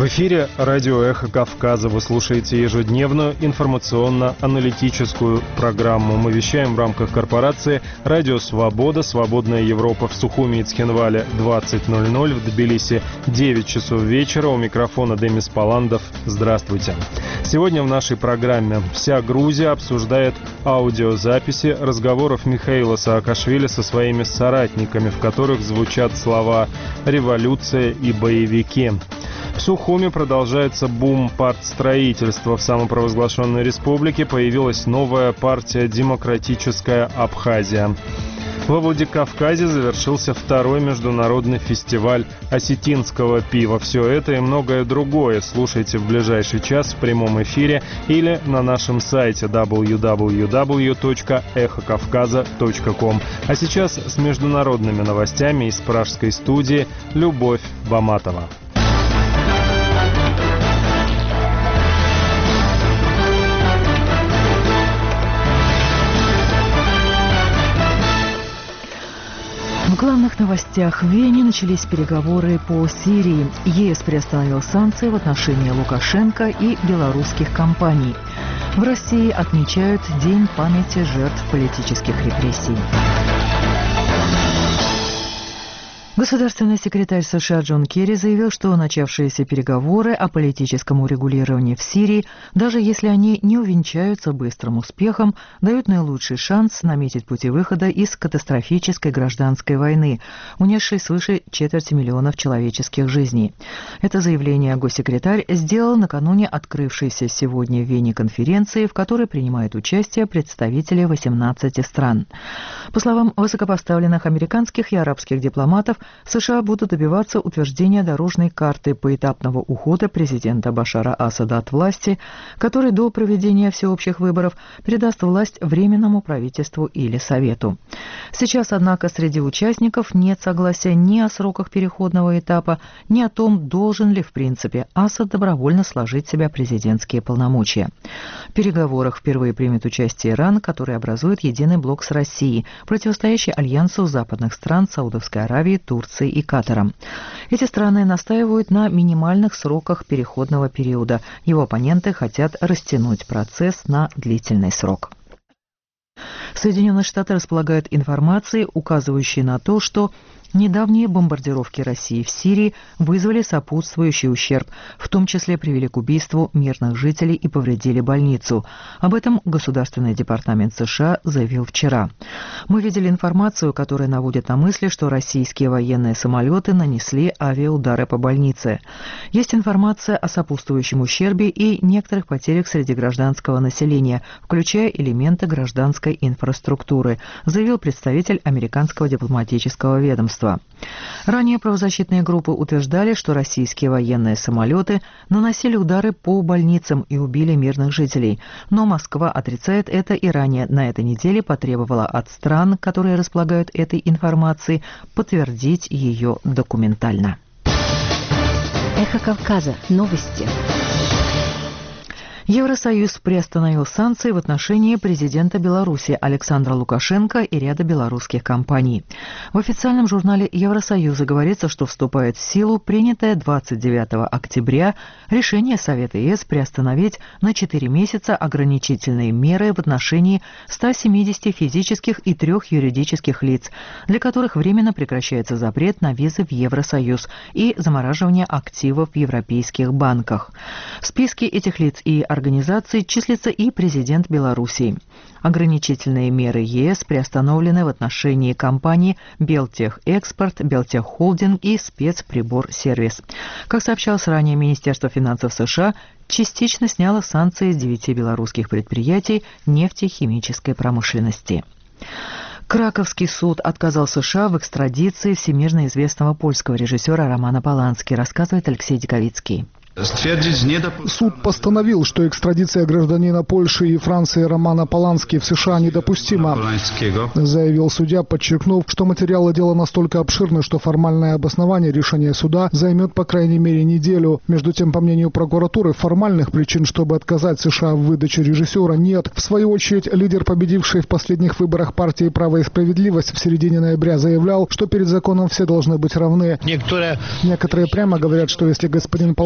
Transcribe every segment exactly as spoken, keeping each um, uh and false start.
эфире радио «Эхо Кавказа». Вы слушаете ежедневную информационно-аналитическую программу. Мы вещаем в рамках корпорации «Радио Свобода», «Свободная Европа» в Сухуми и Цхинвале двадцать ноль ноль, в Тбилиси девять часов вечера. У микрофона Демис Паландов. Здравствуйте. Сегодня в нашей программе вся Грузия обсуждает аудиозаписи разговоров Михаила Саакашвили со своими соратниками, в которых звучат слова «революция» и «боевики». В Сухуми продолжается бум партстроительства. В самопровозглашенной республике появилась новая партия «Демократическая Абхазия». Во Владикавказе завершился второй международный фестиваль осетинского пива. Все это и многое другое слушайте в ближайший час в прямом эфире или на нашем сайте дабл ю дабл ю дабл ю точка эхо кавказа точка ком. А сейчас с международными новостями из пражской студии Любовь Баматова. В главных новостях: в Вене начались переговоры по Сирии. ЕС приостановил санкции в отношении Лукашенко и белорусских компаний. В России отмечают День памяти жертв политических репрессий. Государственный секретарь США Джон Керри заявил, что начавшиеся переговоры о политическом урегулировании в Сирии, даже если они не увенчаются быстрым успехом, дают наилучший шанс наметить пути выхода из катастрофической гражданской войны, унесшей свыше четверти миллионов человеческих жизней. Это заявление госсекретарь сделал накануне открывшейся сегодня в Вене конференции, в которой принимают участие представители восемнадцати стран. По словам высокопоставленных американских и арабских дипломатов, США будут добиваться утверждения дорожной карты поэтапного ухода президента Башара Асада от власти, который до проведения всеобщих выборов передаст власть Временному правительству или Совету. Сейчас, однако, среди участников нет согласия ни о сроках переходного этапа, ни о том, должен ли в принципе Асад добровольно сложить в себя президентские полномочия. В переговорах впервые примет участие Иран, который образует единый блок с Россией, противостоящий альянсу западных стран Саудовской Аравии, Турции и Катаром. Эти страны настаивают на минимальных сроках переходного периода. Его оппоненты хотят растянуть процесс на длительный срок. Соединенные Штаты располагают информацией, указывающей на то, что недавние бомбардировки России в Сирии вызвали сопутствующий ущерб, в том числе привели к убийству мирных жителей и повредили больницу. Об этом Государственный департамент США заявил вчера. Мы видели информацию, которая наводит на мысли, что российские военные самолеты нанесли авиаудары по больнице. Есть информация о сопутствующем ущербе и некоторых потерях среди гражданского населения, включая элементы гражданской инфраструктуры, заявил представитель американского дипломатического ведомства. Ранее правозащитные группы утверждали, что российские военные самолеты наносили удары по больницам и убили мирных жителей. Но Москва отрицает это и ранее на этой неделе потребовала от стран, которые располагают этой информацией, подтвердить ее документально. Эхо Кавказа. Новости. Евросоюз приостановил санкции в отношении президента Беларуси Александра Лукашенко и ряда белорусских компаний. В официальном журнале Евросоюза говорится, что вступает в силу принятое двадцать девятого октября решение Совета ЕС приостановить на четыре месяца ограничительные меры в отношении ста семидесяти физических и трех юридических лиц, для которых временно прекращается запрет на визы в Евросоюз и замораживание активов в европейских банках. В списке этих лиц и организаций организации числится и президент Белоруссии. Ограничительные меры ЕС приостановлены в отношении компаний Белтехэкспорт, Белтеххолдинг и Спецприборсервис. Как сообщалось ранее, Министерство финансов США частично сняло санкции с девяти белорусских предприятий нефтехимической промышленности. Краковский суд отказал США в экстрадиции всемирно известного польского режиссера Романа Полански, рассказывает Алексей Диковицкий. Суд постановил, что экстрадиция гражданина Польши и Франции Романа Полански в США недопустима, заявил судья, подчеркнув, что материалы дела настолько обширны, что формальное обоснование решения суда займет по крайней мере неделю. Между тем, по мнению прокуратуры, формальных причин, чтобы отказать США в выдаче режиссера, нет. В свою очередь, лидер, победивший в последних выборах партии «Право и справедливость» в середине ноября заявлял, что перед законом все должны быть равны. Некоторые, Некоторые прямо говорят, что если господин Полански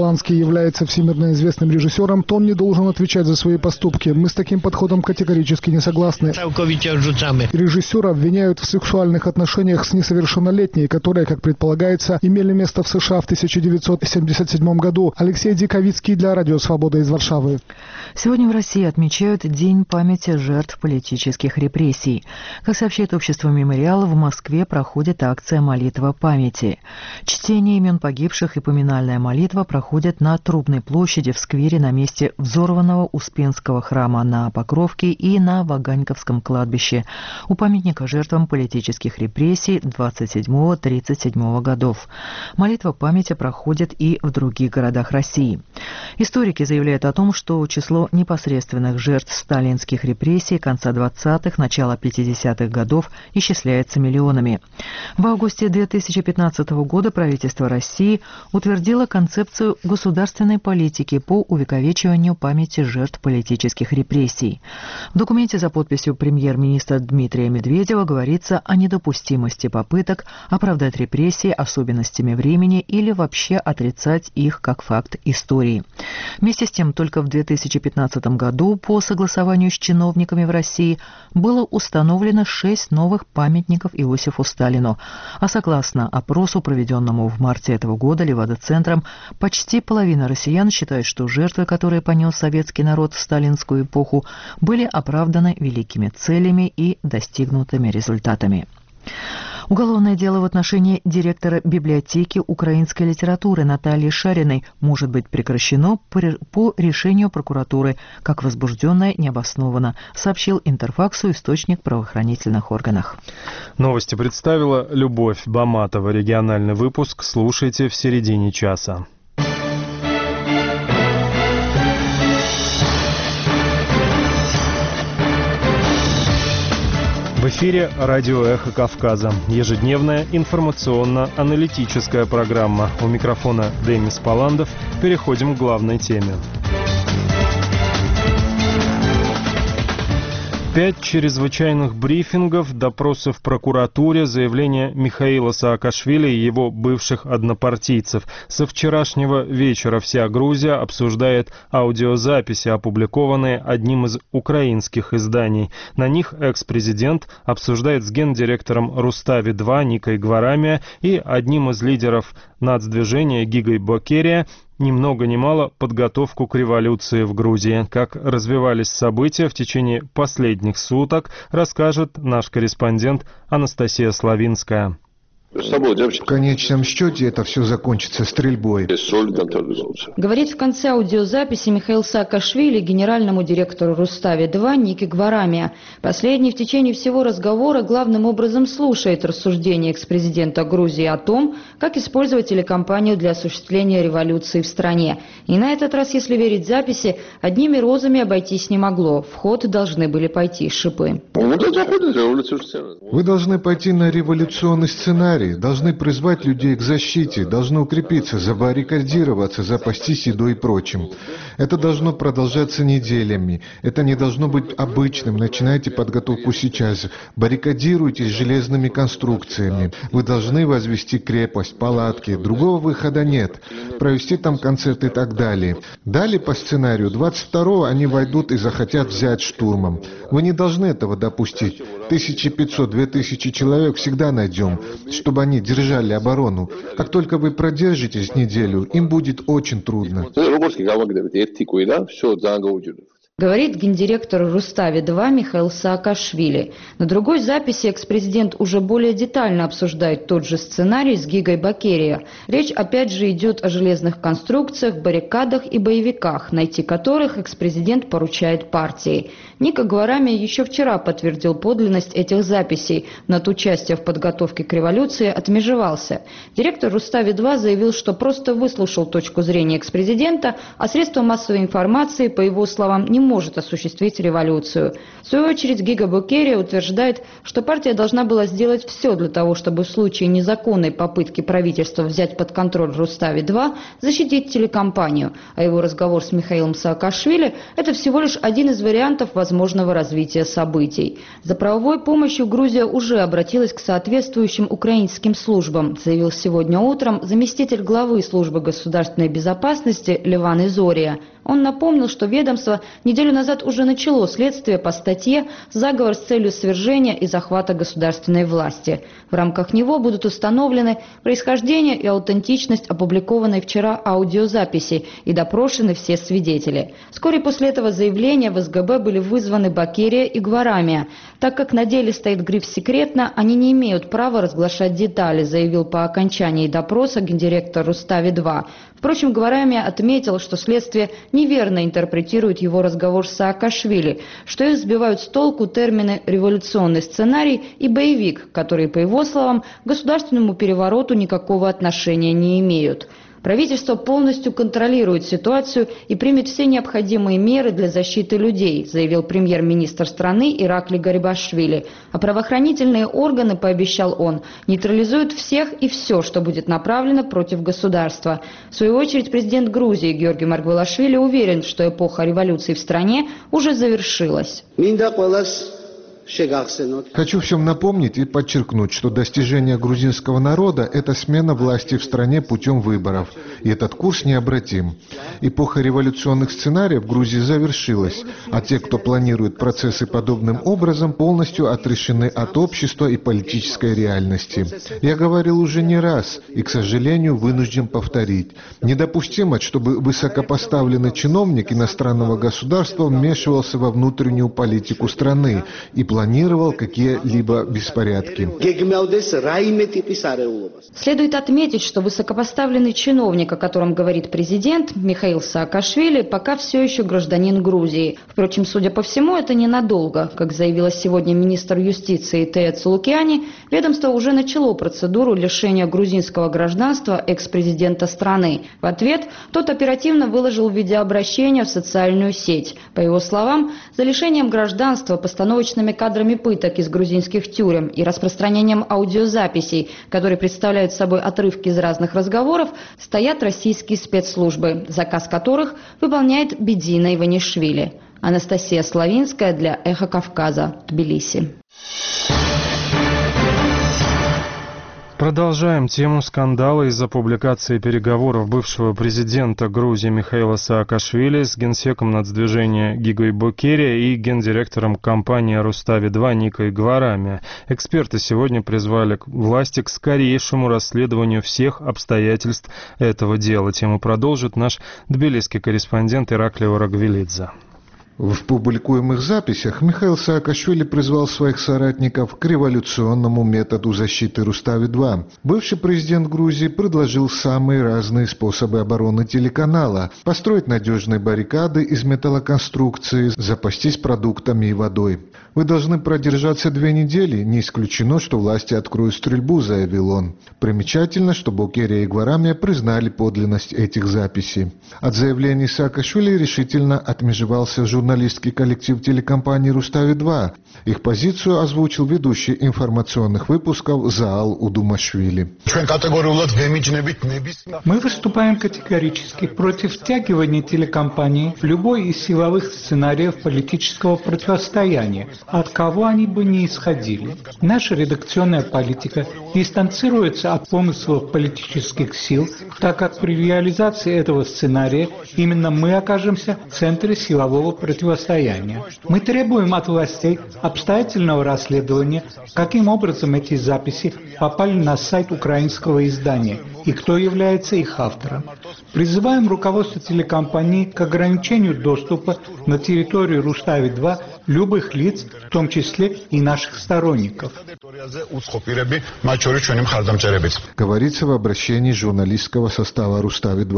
является всемирно известным режиссером, то он не должен отвечать за свои поступки. Мы с таким подходом категорически не согласны. Режиссера обвиняют в сексуальных отношениях с несовершеннолетней, которые, как предполагается, имели место в США в тысяча девятьсот семьдесят седьмом году. Алексей Диковицкий для Радио Свобода из Варшавы. Сегодня в России отмечают День памяти жертв политических репрессий. Как сообщает общество «Мемориал», в Москве проходит акция «Молитва памяти». Чтение имен погибших и поминальная молитва проходят на Трубной площади в сквере на месте взорванного Успенского храма на Покровке и на Ваганьковском кладбище у памятника жертвам политических репрессий двадцать седьмого — тридцать седьмого годов. Молитва памяти проходит и в других городах России. Историки заявляют о том, что число непосредственных жертв сталинских репрессий конца двадцатых — начала пятидесятых годов исчисляется миллионами. В августе две тысячи пятнадцатого года правительство России утвердило концепцию государственной политики по увековечиванию памяти жертв политических репрессий. В документе за подписью премьер-министра Дмитрия Медведева говорится о недопустимости попыток оправдать репрессии особенностями времени или вообще отрицать их как факт истории. Вместе с тем, только в две тысячи пятнадцатом году по согласованию с чиновниками в России было установлено шесть новых памятников Иосифу Сталину, а согласно опросу, проведенному в марте этого года Левада-центром, почти половина россиян считает, что жертвы, которые понес советский народ в сталинскую эпоху, были оправданы великими целями и достигнутыми результатами. Уголовное дело в отношении директора библиотеки украинской литературы Натальи Шариной может быть прекращено по решению прокуратуры, как возбужденное необоснованно, сообщил Интерфаксу источник в правоохранительных органах. Новости представила Любовь Баматова. Региональный выпуск слушайте в середине часа. В эфире радио «Эхо Кавказа». Ежедневная информационно-аналитическая программа. У микрофона Демис Паландов. Переходим к главной теме. Пять чрезвычайных брифингов, допросы в прокуратуре, заявления Михаила Саакашвили и его бывших однопартийцев. Со вчерашнего вечера вся Грузия обсуждает аудиозаписи, опубликованные одним из украинских изданий. На них экс-президент обсуждает с гендиректором Рустави-два Никой Гварамия и одним из лидеров нацдвижения Гигой Бакерия ни много ни мало подготовку к революции в Грузии. Как развивались события в течение последних суток, расскажет наш корреспондент Анастасия Славинская. В конечном счете это все закончится стрельбой. Говорит в конце аудиозаписи Михаил Саакашвили генеральному директору Рустави-два Нике Гварамия. Последний в течение всего разговора главным образом слушает рассуждения экс-президента Грузии о том, как использовать телекомпанию для осуществления революции в стране. И на этот раз, если верить записи, одними розами обойтись не могло. В ход должны были пойти шипы. Вы должны пойти на революционный сценарий. Должны призвать людей к защите, должны укрепиться, забаррикадироваться, запастись едой и прочим. Это должно продолжаться неделями. Это не должно быть обычным. Начинайте подготовку сейчас. Баррикадируйтесь железными конструкциями. Вы должны возвести крепость, палатки. Другого выхода нет. Провести там концерт и так далее. Далее по сценарию двадцать второго они войдут и захотят взять штурмом. Вы не должны этого допустить. тысяча пятьсот — две тысячи человек всегда найдем, чтобы они держали оборону. Как только вы продержитесь неделю, им будет очень трудно. Говорит гендиректор Рустави-два Михаил Саакашвили. На другой записи экс-президент уже более детально обсуждает тот же сценарий с Гигой Бакерия. Речь опять же идет о железных конструкциях, баррикадах и боевиках, найти которых экс-президент поручает партии. Ника Гварамия еще вчера подтвердил подлинность этих записей, но от участия в подготовке к революции отмежевался. Директор Рустави-два заявил, что просто выслушал точку зрения экс-президента, а средства массовой информации, по его словам, не может осуществить революцию. В свою очередь Гига Бокерия утверждает, что партия должна была сделать все для того, чтобы в случае незаконной попытки правительства взять под контроль Рустави-два защитить телекомпанию, а его разговор с Михаилом Саакашвили – это всего лишь один из вариантов возможного развития событий. За правовой помощью Грузия уже обратилась к соответствующим украинским службам, заявил сегодня утром заместитель главы службы государственной безопасности Леван Изория. Он напомнил, что ведомство неделю назад уже начало следствие по статье «Заговор с целью свержения и захвата государственной власти». В рамках него будут установлены происхождение и аутентичность опубликованной вчера аудиозаписи и допрошены все свидетели. Вскоре после этого заявления в СГБ были вызваны Бокерия и Гварамия. Так как на деле стоит гриф «секретно», они не имеют права разглашать детали, заявил по окончании допроса гендиректор Рустави-два. Впрочем, Гварамия отметил, что следствие неверно интерпретирует его разговор с Саакашвили, что их сбивают с толку термины «революционный сценарий» и «боевик», которые, по его словам, к государственному перевороту никакого отношения не имеют. Правительство полностью контролирует ситуацию и примет все необходимые меры для защиты людей, заявил премьер-министр страны Иракли Гарибашвили. А правоохранительные органы, пообещал он, нейтрализуют всех и все, что будет направлено против государства. В свою очередь президент Грузии Георгий Маргвелашвили уверен, что эпоха революции в стране уже завершилась. Хочу всем напомнить и подчеркнуть, что достижение грузинского народа – это смена власти в стране путем выборов, и этот курс необратим. Эпоха революционных сценариев в Грузии завершилась, а те, кто планирует процессы подобным образом, полностью отрешены от общества и политической реальности. Я говорил уже не раз и, к сожалению, вынужден повторить. Недопустимо, чтобы высокопоставленный чиновник иностранного государства вмешивался во внутреннюю политику страны и планировал какие-либо беспорядки. Следует отметить, что высокопоставленный чиновник, о котором говорит президент, Михаил Саакашвили, пока все еще гражданин Грузии. Впрочем, судя по всему, это ненадолго. Как заявила сегодня министр юстиции Тея Цулукиани, ведомство уже начало процедуру лишения грузинского гражданства экс-президента страны. В ответ тот оперативно выложил видеообращение в социальную сеть. По его словам, за лишением гражданства, постановочными кадрами пыток из грузинских тюрем и распространением аудиозаписей, которые представляют собой отрывки из разных разговоров, стоят российские спецслужбы, заказ которых выполняет Бедина Иванишвили. Анастасия Славинская для «Эхо Кавказа», Тбилиси. Продолжаем тему скандала из-за публикации переговоров бывшего президента Грузии Михаила Саакашвили с генсеком нацдвижения Гигой Бокерия и гендиректором компании Рустави-два Никой Гварамия. Эксперты сегодня призвали власти к скорейшему расследованию всех обстоятельств этого дела. Тему продолжит наш тбилисский корреспондент Иракли Орагвелидзе. В публикуемых записях Михаил Саакашвили призвал своих соратников к революционному методу защиты Рустави-два. Бывший президент Грузии предложил самые разные способы обороны телеканала: построить надежные баррикады из металлоконструкции, запастись продуктами и водой. «Вы должны продержаться две недели, не исключено, что власти откроют стрельбу», — заявил он. Примечательно, что Бокерия и Гварамия признали подлинность этих записей. От заявлений Саакашвили решительно отмежевался журналистский коллектив телекомпании «Рустави-два». Их позицию озвучил ведущий информационных выпусков Заал Удумашвили. Мы выступаем категорически против втягивания телекомпании в любой из силовых сценариев политического противостояния, от кого они бы ни исходили. Наша редакционная политика дистанцируется от помыслов политических сил, так как при реализации этого сценария именно мы окажемся в центре силового противостояния. Мы требуем от властей обстоятельного расследования, каким образом эти записи попали на сайт украинского издания и кто является их автором. Призываем руководство телекомпании к ограничению доступа на территорию Рустави-два любых лиц, в том числе и наших сторонников. Говорится в обращении журналистского состава Рустави-два.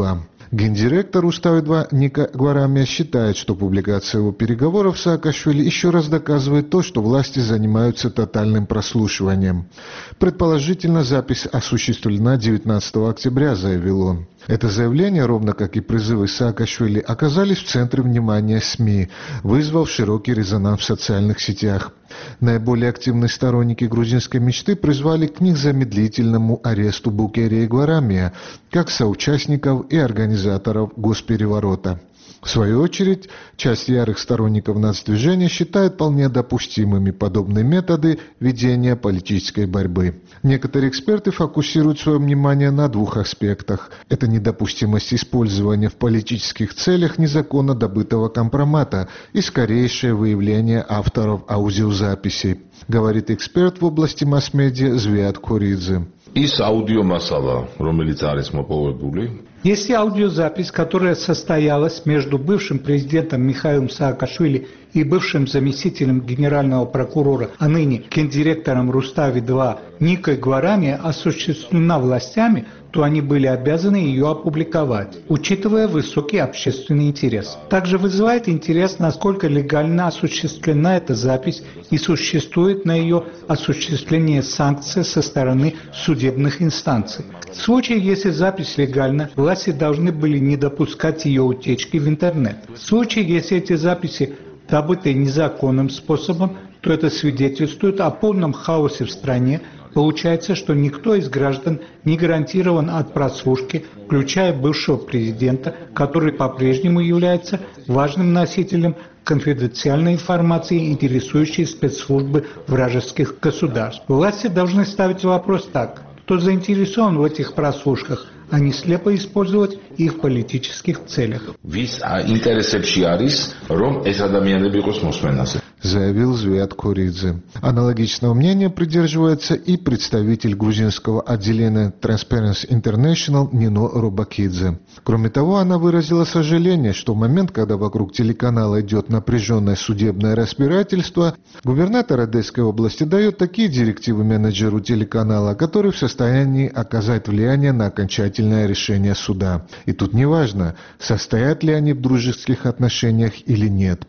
Гендиректор Рустави-два Ника Гварамия считает, что публикация его переговоров с Саакашвили еще раз доказывает то, что власти занимаются тотальным прослушиванием. Предположительно, запись осуществлена девятнадцатого октября, заявил он. Это заявление, ровно как и призывы Саакашвили, оказались в центре внимания СМИ, вызвав широкий резонанс в социальных сетях. Наиболее активные сторонники грузинской мечты призвали к незамедлительному аресту Букерия и Гварамия, как соучастников и организаторов госпереворота. В свою очередь, часть ярых сторонников нацдвижения считает вполне допустимыми подобные методы ведения политической борьбы. Некоторые эксперты фокусируют свое внимание на двух аспектах. Это недопустимость использования в политических целях незаконно добытого компромата и скорейшее выявление авторов аудиозаписей, говорит эксперт в области масс-медиа Звиат Коридзе. Ის აუდიო მასალა, რომელიც არის მოპოვებული, Если аудиозапись, которая состоялась между бывшим президентом Михаилом Саакашвили и бывшим заместителем генерального прокурора, а ныне гендиректором Рустави-два Никой Гварамия, осуществлена властями, то они были обязаны ее опубликовать, учитывая высокий общественный интерес. Также вызывает интерес, насколько легально осуществлена эта запись и существует на ее осуществление санкций со стороны судебных инстанций. В случае, если запись легальна, власти должны были не допускать ее утечки в интернет. В случае, если эти записи добыты незаконным способом, то это свидетельствует о полном хаосе в стране. Получается, что никто из граждан не гарантирован от прослушки, включая бывшего президента, который по-прежнему является важным носителем конфиденциальной информации, интересующей спецслужбы вражеских государств. Власти должны ставить вопрос так: кто заинтересован в этих прослушках, а не слепо использовать их в политических целях. Заявил Звиат Коридзе. Аналогичного мнения придерживается и представитель грузинского отделения Transparency International Нино Рубакидзе. Кроме того, она выразила сожаление, что в момент, когда вокруг телеканала идет напряженное судебное разбирательство, губернатор Одесской области дает такие директивы менеджеру телеканала, который в состоянии оказать влияние на окончательное решение суда. И тут неважно, состоят ли они в дружеских отношениях или нет.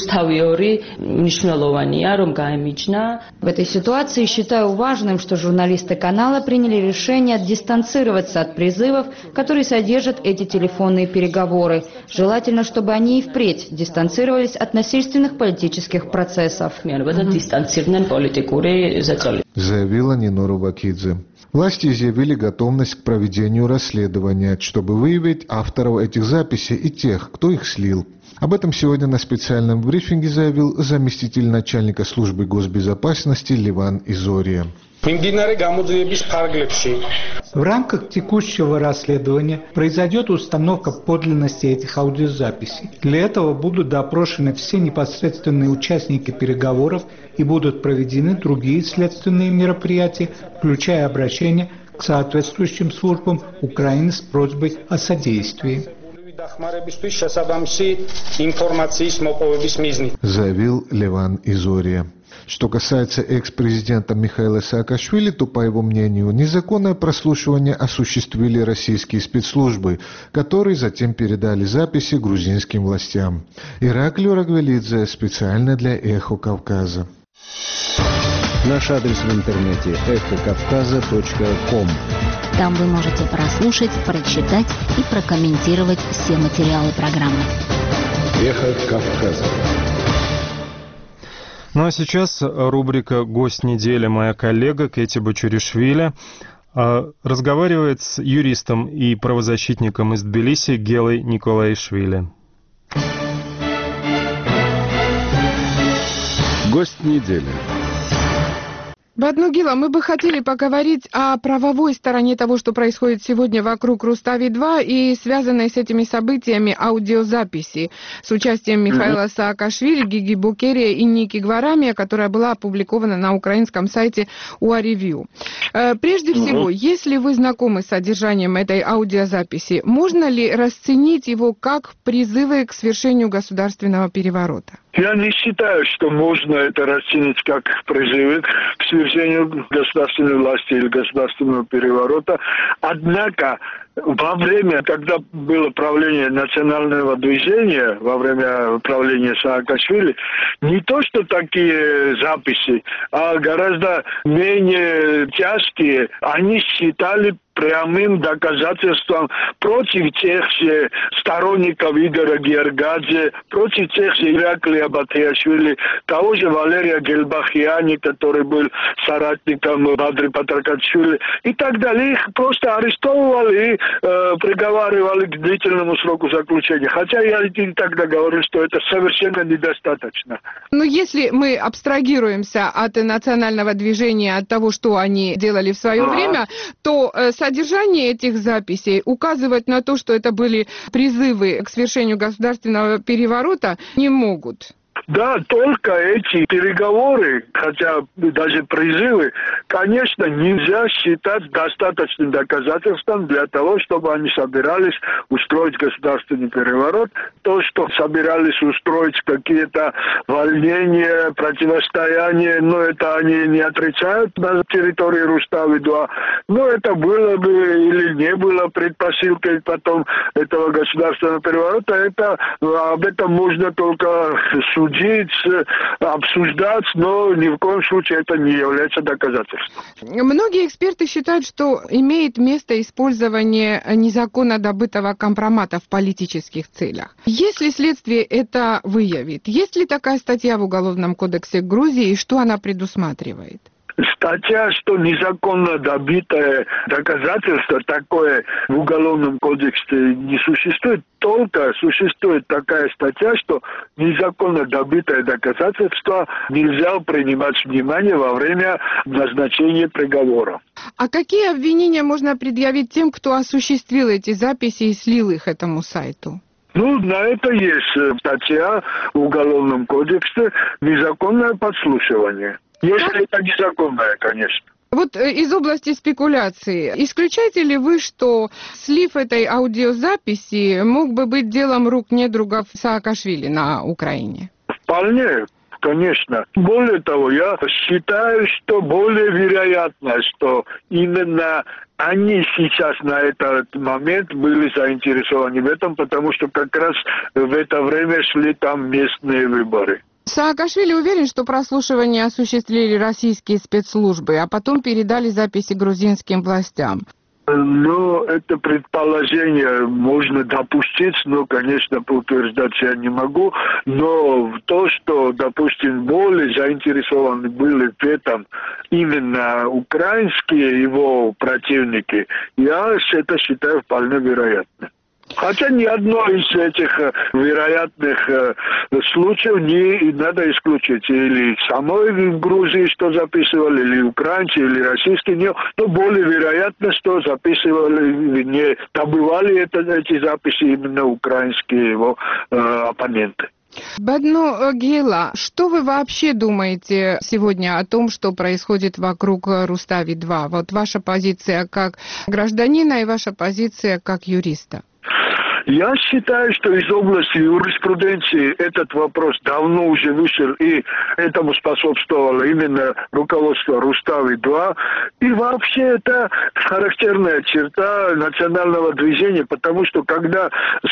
В этой ситуации считаю важным, что журналисты канала приняли решение дистанцироваться от призывов, которые содержат эти телефонные переговоры. Желательно, чтобы они и впредь дистанцировались от насильственных политических процессов. Заявила Нино Рубакидзе. Власти изъявили готовность к проведению расследования, чтобы выявить авторов этих записей и тех, кто их слил. Об этом сегодня на специальном брифинге заявил заместитель начальника службы госбезопасности Леван Изория. В рамках текущего расследования произойдет установка подлинности этих аудиозаписей. Для этого будут допрошены все непосредственные участники переговоров и будут проведены другие следственные мероприятия, включая обращение к соответствующим службам Украины с просьбой о содействии. Заявил Леван Изория. Что касается экс-президента Михаила Саакашвили, то, по его мнению, незаконное прослушивание осуществили российские спецслужбы, которые затем передали записи грузинским властям. Ираклио Рагвелидзе специально для «Эхо Кавказа». Наш адрес в интернете эхо кавказа точка ком. Там вы можете прослушать, прочитать и прокомментировать все материалы программы. Эхо Кавказа. Ну а сейчас рубрика «Гость недели». Моя коллега Кэти Бачуришвили разговаривает с юристом и правозащитником из Тбилиси Гелой Николаишвили. Гость недели. Баднугила, мы бы хотели поговорить о правовой стороне того, что происходит сегодня вокруг Рустави-два и связанной с этими событиями аудиозаписи с участием Михаила Саакашвили, Гиги Букерия и Ники Гварамия, которая была опубликована на украинском сайте УА-Ревью. Прежде всего, если вы знакомы с содержанием этой аудиозаписи, можно ли расценить его как призывы к свершению государственного переворота? Я не считаю, что можно это расценить как призывы к свержению государственной власти или государственного переворота. Однако Во время, когда было правление национального движения, во время правления Саакашвили, не то что такие записи, а гораздо менее тяжкие, они считали прямым доказательством против тех же сторонников Игоря Георгадзе, против тех же Ираклия Батиашвили, того же Валерия Гельбахиани, который был соратником Бадри Патракачвили и так далее. Их просто арестовывали и э, приговаривали к длительному сроку заключения. Хотя я и тогда говорил, что это совершенно недостаточно. Но если мы абстрагируемся от национального движения, от того, что они делали в свое а. время, то э, содержание этих записей указывать на то, что это были призывы к свершению государственного переворота, не могут. Да, только эти переговоры, хотя даже призывы, конечно, нельзя считать достаточным доказательством для того, чтобы они собирались устроить государственный переворот. То, что собирались устроить какие-то волнения, противостояния, но это они не отрицают на территории Рустави-два. Но это было бы или не было предпосылкой потом этого государственного переворота, это, об этом можно только судить, обсуждать, но ни в коем случае это не является доказательством. Многие эксперты считают, что имеет место использование незаконно добытого компромата в политических целях. Если следствие это выявит, есть ли такая статья в Уголовном кодексе Грузии и что она предусматривает? Статья, что незаконно добитое доказательство такое в Уголовном кодексе не существует, только существует такая статья, что незаконно добитое доказательство нельзя принимать внимание во время назначения приговора. А какие обвинения можно предъявить тем, кто осуществил эти записи и слил их этому сайту? Ну, на это есть статья в Уголовном кодексе «Незаконное подслушивание». Если это незаконное, конечно. Вот из области спекуляции, исключаете ли вы, что слив этой аудиозаписи мог бы быть делом рук недругов Саакашвили на Украине? Вполне. Конечно. Более того, я считаю, что более вероятно, что именно они сейчас на этот момент были заинтересованы в этом, потому что как раз в это время шли там местные выборы. Саакашвили уверен, что прослушивание осуществили российские спецслужбы, а потом передали записи грузинским властям. Ну, это предположение можно допустить, но, конечно, утверждать я не могу. Но то, что, допустим, более заинтересованы были в этом именно украинские его противники, я это считаю вполне вероятно. Хотя ни одно из этих вероятных э, случаев не надо исключить. Или самой в Грузии, что записывали, или украинцы, или российские, не, но более вероятно, что записывали, не добывали это, эти записи именно украинские его э, оппоненты. Бадно Гейла, что вы вообще думаете сегодня о том, что происходит вокруг Рустави-два? Вот ваша позиция как гражданина и ваша позиция как юриста. Я считаю, что из области юриспруденции этот вопрос давно уже вышел, и этому способствовало именно руководство Рустави-два. И вообще это характерная черта национального движения, потому что когда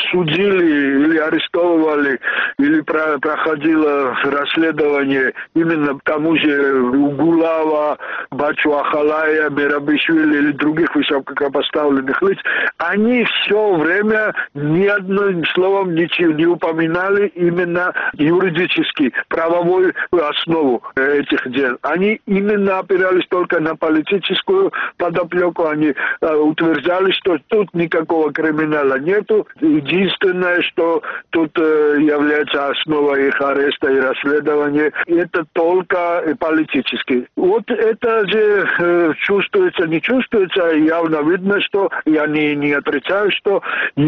судили или арестовывали, или про- проходило расследование именно тому же Угулава, Бачуахалая, Мерабишвили или других высокопоставленных лиц, они все время ни одним словом ничего не упоминали именно юридически, правовую основу этих дел. Они именно опирались только на политическую подоплеку. Они э, утверждали, что тут никакого криминала нету. Единственное, что тут э, является основой их ареста и расследования, это только политически. Вот это же э, чувствуется, не чувствуется, явно видно, что я не, не отрицаю, что юридически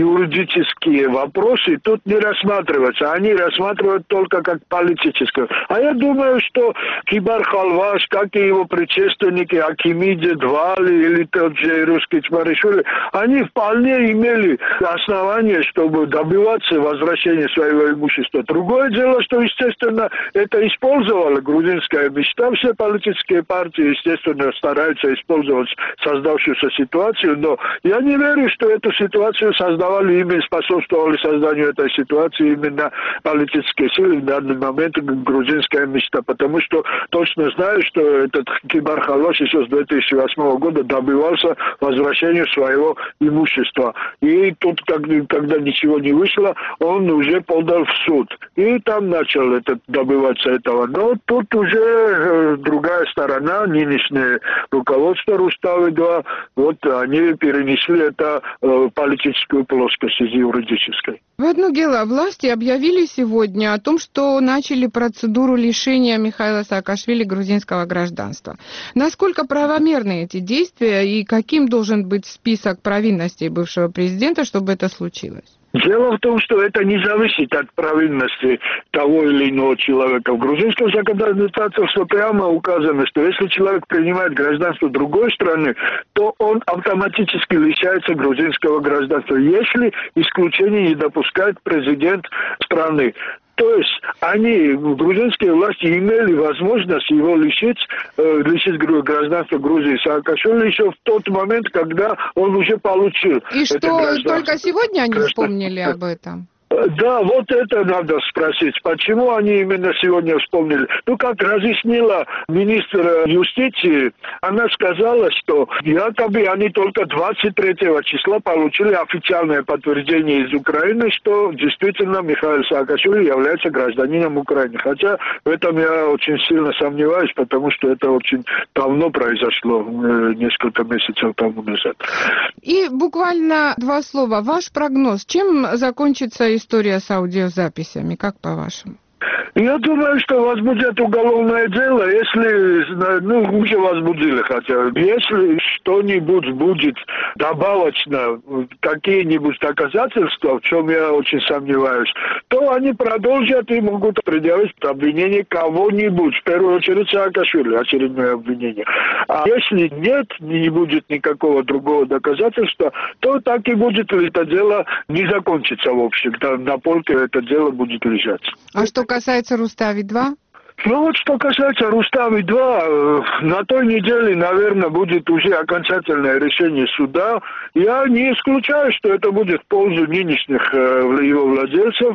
экономические вопросы тут не рассматриваются. Они рассматривают только как политическое. А я думаю, что Кибар Халваш, как и его предшественники, Акимидзе, Двали или тот же русский Чмаришвили, они вполне имели основания, чтобы добиваться возвращения своего имущества. Другое дело, что, естественно, это использовала грузинская мечта. Все политические партии, естественно, стараются использовать создавшуюся ситуацию, но я не верю, что эту ситуацию создавали именно, способствовали созданию этой ситуации именно политические силы в данный момент грузинская мечта, потому что точно знаю, что этот Кибар Халваш еще с две тысячи восьмого года добивался возвращения своего имущества. И тут, когда ничего не вышло, он уже подал в суд. И там начал этот, добиваться этого. Но тут уже э, другая сторона, нынешнее руководство Руставы-два, вот они перенесли это э, политическую плоскость из юридической. В одно дело, власти объявили сегодня о том, что начали процедуру лишения Михаила Саакашвили грузинского гражданства. Насколько правомерны эти действия и каким должен быть список провинностей бывшего президента, чтобы это случилось? Дело в том, что это не зависит от правильности того или иного человека. В грузинском законодательстве прямо указано, что если человек принимает гражданство другой страны, то он автоматически лишается грузинского гражданства, если исключение не допускает президент страны. То есть они, грузинские власти, имели возможность его лишить, э, лишить гражданства Грузии Саакашвили еще в тот момент, когда он уже получил. И что, только сегодня они вспомнили об этом? Да, вот это надо спросить. Почему они именно сегодня вспомнили? Ну, как разъяснила министр юстиции, она сказала, что якобы они только двадцать третьего числа получили официальное подтверждение из Украины, что действительно Михаил Саакашвили является гражданином Украины. Хотя в этом я очень сильно сомневаюсь, потому что это очень давно произошло, несколько месяцев тому назад. И буквально два слова. Ваш прогноз. Чем закончится история с аудиозаписями, как по-вашему? Я думаю, что возбудят уголовное дело, если, ну, уже возбудили хотя бы. Если что-нибудь будет добавочно, какие-нибудь доказательства, в чем я очень сомневаюсь, то они продолжат и могут предъявить обвинение кого-нибудь, в первую очередь Саакашвили, очередное обвинение. А если нет, не будет никакого другого доказательства, то так и будет, это дело не закончится, в общем. На полке это дело будет лежать. А что касается Рустави-два? Ну вот, что касается Рустави-два, на той неделе, наверное, будет уже окончательное решение суда. Я не исключаю, что это будет в пользу нынешних его владельцев.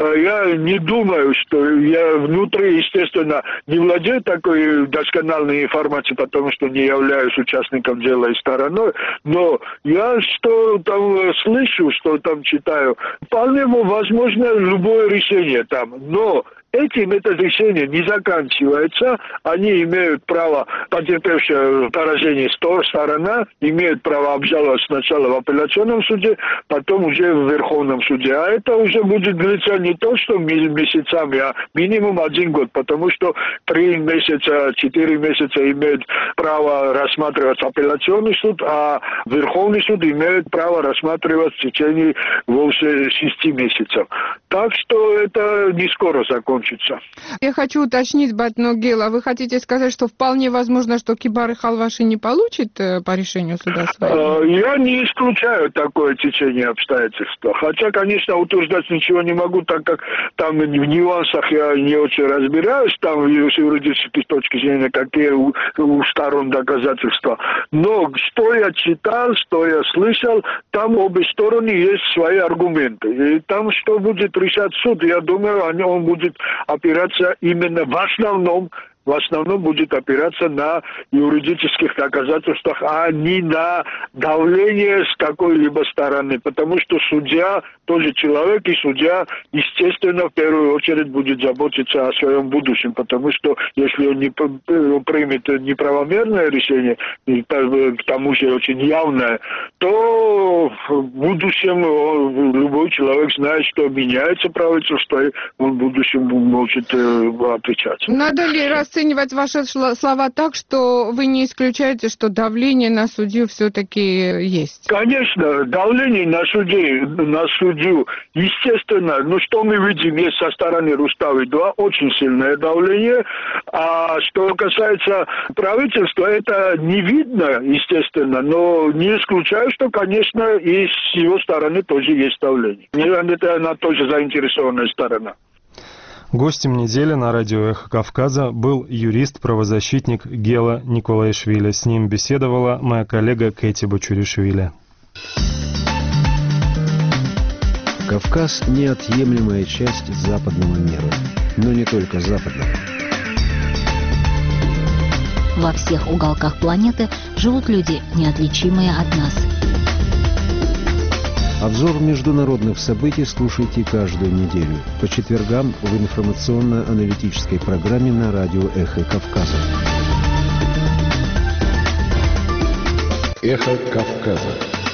Я не думаю, что я внутри, естественно, не владею такой доскональной информацией, потому что не являюсь участником дела и стороной. Но я что там слышу, что там читаю, вполне возможно любое решение там. Но этим это решение не заканчивается. Они имеют право, потерпевшая поражение сторона, имеют право обжаловать сначала в апелляционном суде, потом уже в Верховном суде. А это уже будет длиться не то, что месяцами, а минимум один год, потому что три месяца, четыре месяца имеют право рассматривать апелляционный суд, а Верховный суд имеет право рассматривать в течение вовсе шести месяцев. Так что это не скоро закончится. Я хочу уточнить, Батногела, вы хотите сказать, что вполне возможно, что Кибар Халваши не получит по решению суда своего? Я не исключаю такое течение обстоятельств. Хотя, конечно, утверждать ничего не могу, так как там в нюансах я не очень разбираюсь, там с юридической точки зрения, какие у, у сторон доказательства. Но что я читал, что я слышал, там обе стороны есть свои аргументы. И там, что будет решать суд, я думаю, он будет опираться именно в основном, в основном будет опираться на юридических доказательствах, а не на давление с какой-либо стороны. Потому что судья тоже человек, и судья, естественно, в первую очередь будет заботиться о своем будущем. Потому что если он не примет неправомерное решение, и к тому же очень явное, то в будущем любой человек знает, что меняется правительство, и он в будущем может отвечать. Надо ли расценивать расценивать ваши слова так, что вы не исключаете, что давление на судью все-таки есть? Конечно, давление на судью, на судью, естественно, ну что мы видим, есть со стороны Рустави-два очень сильное давление, а что касается правительства, это не видно, естественно, но не исключаю, что, конечно, и с его стороны тоже есть давление. Это она тоже заинтересованная сторона. Гостем недели на радио «Эхо Кавказа» был юрист-правозащитник Гела Николаишвили. С ним беседовала моя коллега Кэти Бочуришвили. Кавказ – неотъемлемая часть западного мира, но не только западного. Во всех уголках планеты живут люди, неотличимые от нас. Обзор международных событий слушайте каждую неделю по четвергам в информационно-аналитической программе на радио «Эхо Кавказа». «Эхо Кавказа».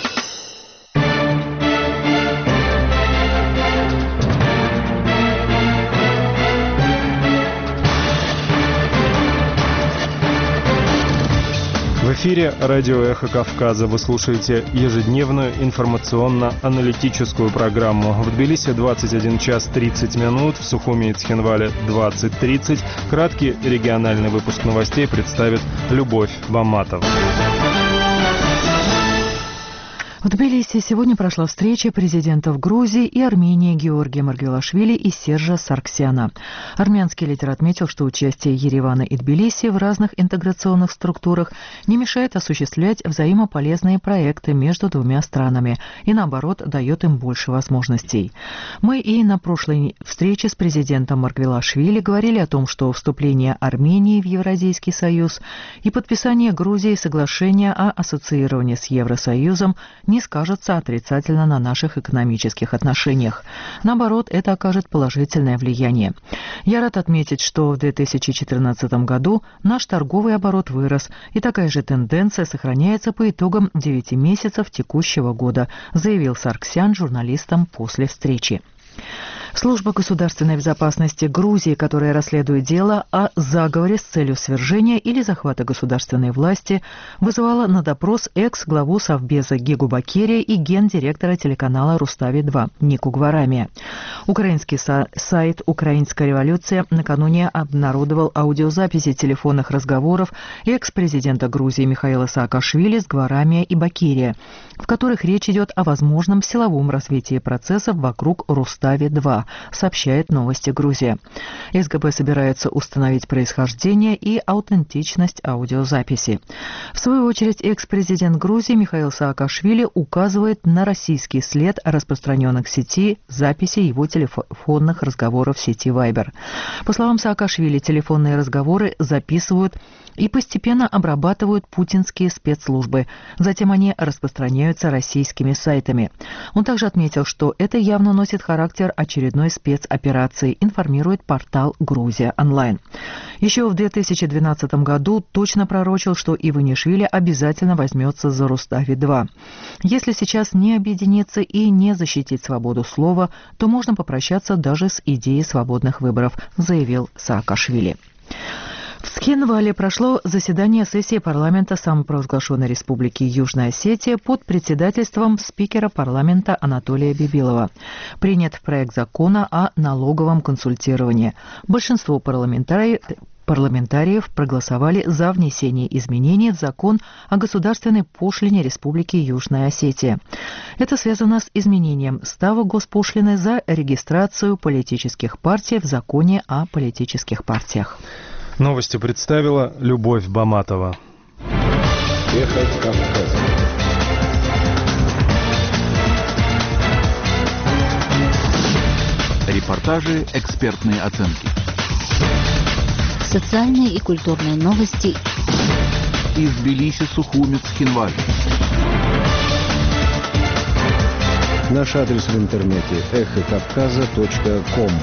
В эфире радио «Эхо Кавказа». Вы слушаете ежедневную информационно-аналитическую программу. В Тбилиси двадцать один час тридцать минут, в Сухуми и Цхинвале двадцать тридцать. Краткий региональный выпуск новостей представит Любовь Баматова. В Тбилиси сегодня прошла встреча президентов Грузии и Армении Георгия Маргвелашвили и Сержа Сарксяна. Армянский лидер отметил, что участие Еревана и Тбилиси в разных интеграционных структурах не мешает осуществлять взаимополезные проекты между двумя странами и, наоборот, дает им больше возможностей. Мы и на прошлой встрече с президентом Маргвелашвили говорили о том, что вступление Армении в Евразийский союз и подписание Грузии соглашения о ассоциировании с Евросоюзом не скажется отрицательно на наших экономических отношениях. Наоборот, это окажет положительное влияние. Я рад отметить, что в две тысячи четырнадцатом году наш торговый оборот вырос, и такая же тенденция сохраняется по итогам девяти месяцев текущего года, заявил Сарксян журналистам после встречи. Служба государственной безопасности Грузии, которая расследует дело о заговоре с целью свержения или захвата государственной власти, вызывала на допрос экс-главу Совбеза Гигу Бакерия и гендиректора телеканала Рустави-два Нику Гварамия. Украинский сайт «Украинская революция» накануне обнародовал аудиозаписи телефонных разговоров экс-президента Грузии Михаила Саакашвили с Гварамия и Бакерия, в которых речь идет о возможном силовом развитии процессов вокруг Рустави-два, сообщает «Новости Грузия». СГБ собирается установить происхождение и аутентичность аудиозаписи. В свою очередь, экс-президент Грузии Михаил Саакашвили указывает на российский след распространенных в сети записей его телефонных разговоров в сети Viber. По словам Саакашвили, телефонные разговоры записывают и постепенно обрабатывают путинские спецслужбы. Затем они распространяются российскими сайтами. Он также отметил, что это явно носит характер очередной спецоперации, информирует портал «Грузия онлайн». Еще в две тысячи двенадцатом году точно пророчил, что Иванишвили обязательно возьмется за Рустави-два. Если сейчас не объединиться и не защитить свободу слова, то можно попрощаться даже с идеей свободных выборов, заявил Саакашвили. В Цхинвале прошло заседание сессии парламента самопровозглашенной республики Южная Осетия под председательством спикера парламента Анатолия Бибилова. Принят проект закона о налоговом консультировании. Большинство парламентариев Парламентариев проголосовали за внесение изменений в закон о государственной пошлине Республики Южная Осетия. Это связано с изменением ставок госпошлины за регистрацию политических партий в законе о политических партиях. Новости представила Любовь Баматова. Эхо Кавказа. Репортажи, экспертные оценки. Социальные и культурные новости из Тбилиси, Сухуми, Цхинвали. Наш адрес в интернете эхо кавказа точка ком.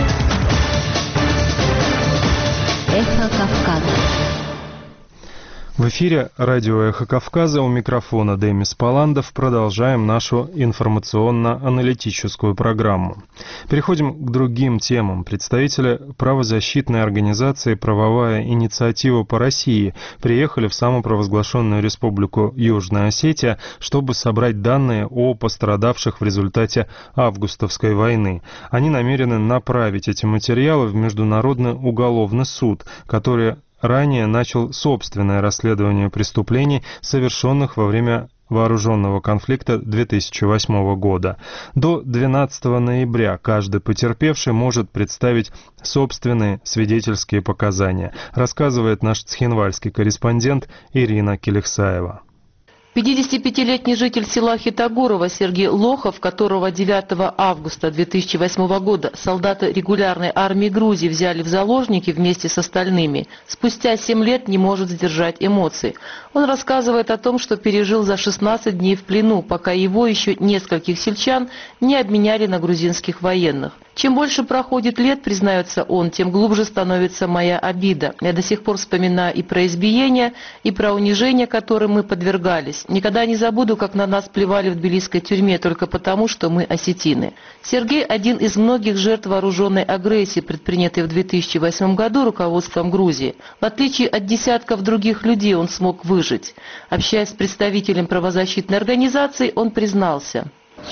Эхо Кавказа. В эфире радио «Эхо Кавказа», у микрофона Демис Паландов. Продолжаем нашу информационно-аналитическую программу. Переходим к другим темам. Представители правозащитной организации «Правовая инициатива по России» приехали в самопровозглашенную республику Южная Осетия, чтобы собрать данные о пострадавших в результате августовской войны. Они намерены направить эти материалы в Международный уголовный суд, который ранее начал собственное расследование преступлений, совершенных во время вооруженного конфликта две тысячи восьмого года. До двенадцатого ноября каждый потерпевший может представить собственные свидетельские показания, рассказывает наш цхинвальский корреспондент Ирина Келексаева. пятидесятипятилетний житель села Хитогорово Сергей Лохов, которого девятого августа две тысячи восьмого года солдаты регулярной армии Грузии взяли в заложники вместе с остальными, спустя семь лет не может сдержать эмоций. Он рассказывает о том, что пережил за шестнадцать дней в плену, пока его еще нескольких сельчан не обменяли на грузинских военных. Чем больше проходит лет, признается он, тем глубже становится моя обида. Я до сих пор вспоминаю и про избиения, и про унижения, которым мы подвергались. Никогда не забуду, как на нас плевали в тбилисской тюрьме только потому, что мы осетины. Сергей – один из многих жертв вооруженной агрессии, предпринятой в две тысячи восьмом году руководством Грузии. В отличие от десятков других людей, он смог выжить. Общаясь с представителем правозащитной организации, он признался: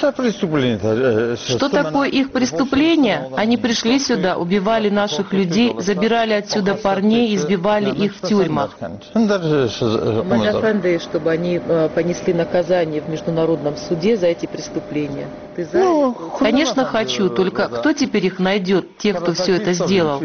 что такое их преступление? Они пришли сюда, убивали наших людей, забирали отсюда парней, избивали их в тюрьмах. Чтобы они понесли наказание в международном суде за эти преступления. Ты за это? Конечно, хочу, только кто теперь их найдет, тех, кто все это сделал?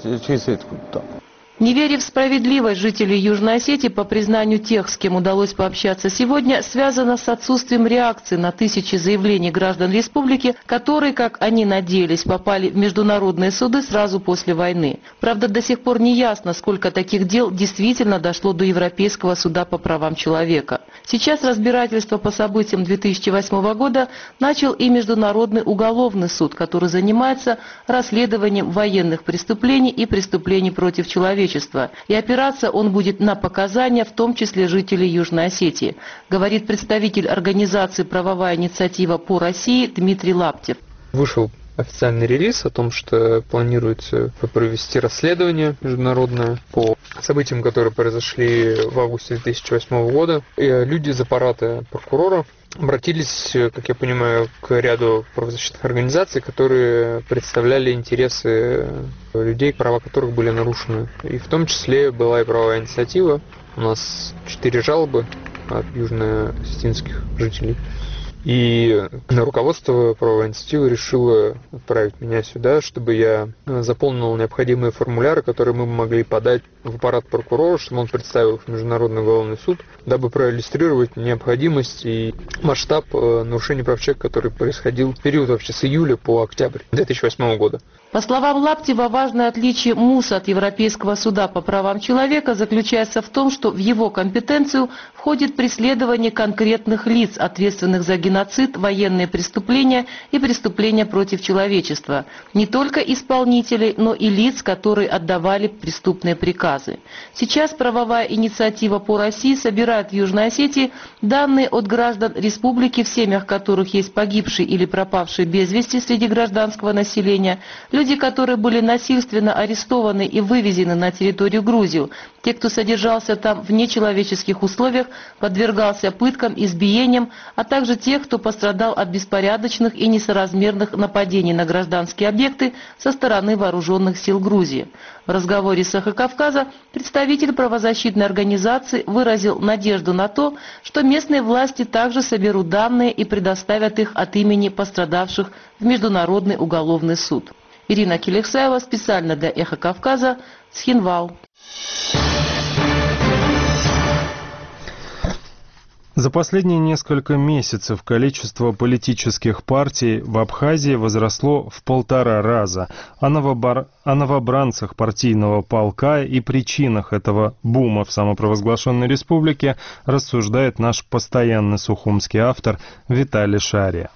Не веря в справедливость, жителей Южной Осетии, по признанию тех, с кем удалось пообщаться сегодня, связано с отсутствием реакции на тысячи заявлений граждан республики, которые, как они надеялись, попали в международные суды сразу после войны. Правда, до сих пор не ясно, сколько таких дел действительно дошло до Европейского суда по правам человека. Сейчас разбирательство по событиям две тысячи восьмого года начал и Международный уголовный суд, который занимается расследованием военных преступлений и преступлений против человечества. И опираться он будет на показания, в том числе жителей Южной Осетии, говорит представитель организации «Правовая инициатива по России» Дмитрий Лаптев. Вышел официальный релиз о том, что планируется провести расследование международное по событиям, которые произошли в августе две тысячи восьмого года. И люди из аппарата прокурора обратились, как я понимаю, к ряду правозащитных организаций, которые представляли интересы людей, права которых были нарушены. И в том числе была и правовая инициатива. У нас четыре жалобы от южно-осетинских жителей. И руководство правовой инициативы решило отправить меня сюда, чтобы я заполнил необходимые формуляры, которые мы могли подать в аппарат прокурора, чтобы он представил их в Международный уголовный суд, дабы проиллюстрировать необходимость и масштаб нарушений прав человека, который происходил в период вообще с июля по октябрь две тысячи восьмого года. По словам Лаптева, важное отличие МУС от Европейского суда по правам человека заключается в том, что в его компетенцию входит преследование конкретных лиц, ответственных за геноцид, военные преступления и преступления против человечества. Не только исполнителей, но и лиц, которые отдавали преступные приказы. Сейчас правовая инициатива по России собирает в Южной Осетии данные от граждан республики, в семьях которых есть погибшие или пропавшие без вести среди гражданского населения, люди, которые были насильственно арестованы и вывезены на территорию Грузии, те, кто содержался там в нечеловеческих условиях, подвергался пыткам, избиениям, а также тех, кто пострадал от беспорядочных и несоразмерных нападений на гражданские объекты со стороны вооруженных сил Грузии. В разговоре с «Эхо Кавказа» представитель правозащитной организации выразил надежду на то, что местные власти также соберут данные и предоставят их от имени пострадавших в Международный уголовный суд. Ирина Келексаева специально для «Эхо Кавказа», Цхинвал. За последние несколько месяцев количество политических партий в Абхазии возросло в полтора раза. О, новобар... о новобранцах партийного полка и причинах этого бума в самопровозглашенной республике рассуждает наш постоянный сухумский автор Виталий Шария.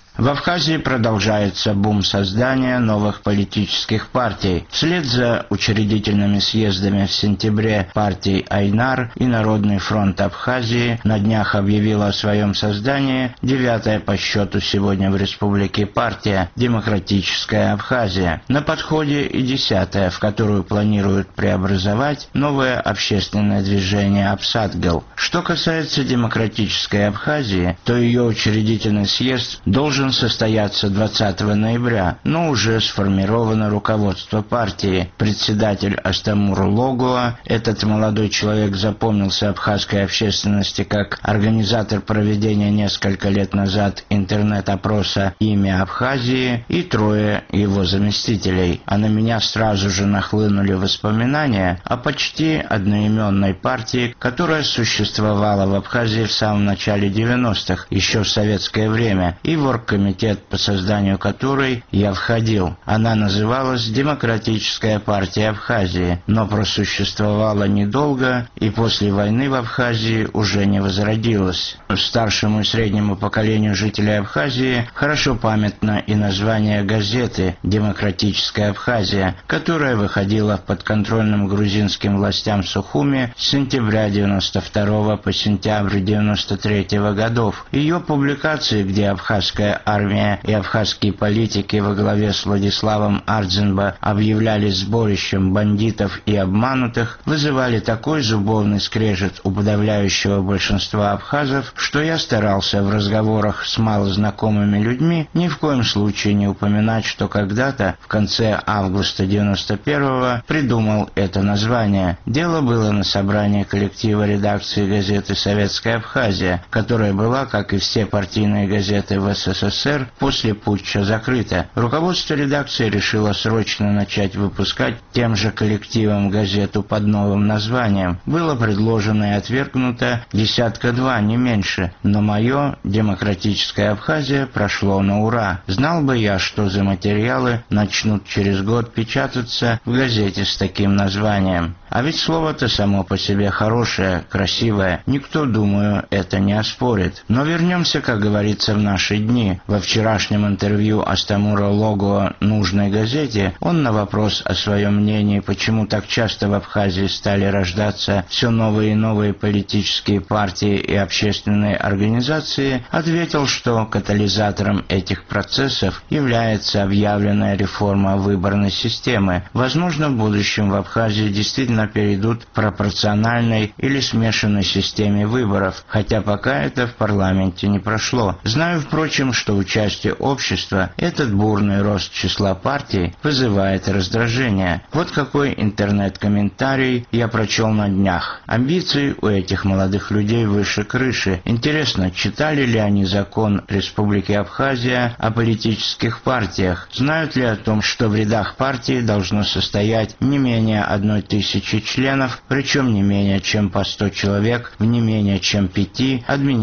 В Абхазии продолжается бум создания новых политических партий. Вслед за учредительными съездами в сентябре партий Айнар и Народный фронт Абхазии на днях объявила о своем создании девятая по счету сегодня в республике партия «Демократическая Абхазия». На подходе и десятая, в которую планируют преобразовать новое общественное движение Абсадгал. Что касается Демократической Абхазии, то ее учредительный съезд должен состояться двадцатого ноября, но уже сформировано руководство партии. Председатель Астамур Логуа, этот молодой человек запомнился абхазской общественности как организатор проведения несколько лет назад интернет-опроса «Имя Абхазии» и трое его заместителей. А на меня сразу же нахлынули воспоминания о почти одноименной партии, которая существовала в Абхазии в самом начале девяностых, еще в советское время, и в оргкомитет, по созданию которой я входил. Она называлась «Демократическая партия Абхазии», но просуществовала недолго и после войны в Абхазии уже не возродилась. Старшему и среднему поколению жителей Абхазии хорошо памятно и название газеты «Демократическая Абхазия», которая выходила в подконтрольным грузинским властям Сухуми с сентября девяносто второго по сентябрь девяносто третьего годов. Ее публикации, где абхазская армия и абхазские политики во главе с Владиславом Ардзинбо объявлялись сборищем бандитов и обманутых, вызывали такой зубовный скрежет у подавляющего большинства абхазов, что я старался в разговорах с малознакомыми людьми ни в коем случае не упоминать, что когда-то в конце августа девяносто первого придумал это название. Дело было на собрании коллектива редакции газеты «Советская Абхазия», которая была, как и все партийные газеты в СССР, после путча закрыта. Руководство редакции решило срочно начать выпускать тем же коллективом газету под новым названием. Было предложено и отвергнуто десятка-два, не меньше, но мое «Демократическая Абхазия» прошло на ура. Знал бы я, что за материалы начнут через год печататься в газете с таким названием. А ведь слово-то само по себе хорошее, красивое. Никто, думаю, это не оспорит. Но вернемся, как говорится, в наши дни. Во вчерашнем интервью Астамура Логуа нужной газете он на вопрос о своем мнении, почему так часто в Абхазии стали рождаться все новые и новые политические партии и общественные организации, ответил, что катализатором этих процессов является объявленная реформа выборной системы. Возможно, в будущем в Абхазии действительно перейдут к пропорциональной или смешанной системе выборов, хотя пока это в парламенте не прошло. Знаю, впрочем, что участие общества, этот бурный рост числа партий вызывает раздражение. Вот какой интернет-комментарий я прочел на днях. Амбиции у этих молодых людей выше крыши. Интересно, читали ли они закон Республики Абхазия о политических партиях? Знают ли о том, что в рядах партии должно состоять не менее одной тысячи членов, причем не менее чем по сто человек в не менее чем пяти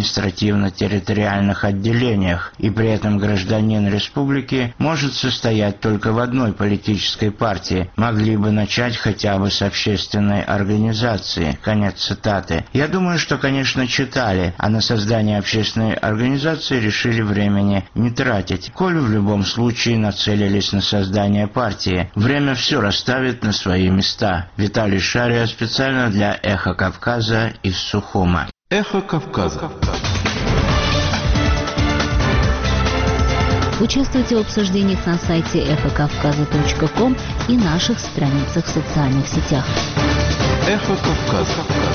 административно-территориальных отделениях, и при этом гражданин республики может состоять только в одной политической партии. Могли бы начать хотя бы с общественной организации. Конец цитаты. Я думаю, что, конечно, читали, а на создание общественной организации решили времени не тратить, коль в любом случае нацелились на создание партии. Время все расставит на свои места. Виталий Шария специально для «Эхо Кавказа» из Сухума. «Эхо Кавказа». Участвуйте в обсуждениях на сайте эхо кавказа точка ком и наших страницах в социальных сетях. «Эхо Кавказа».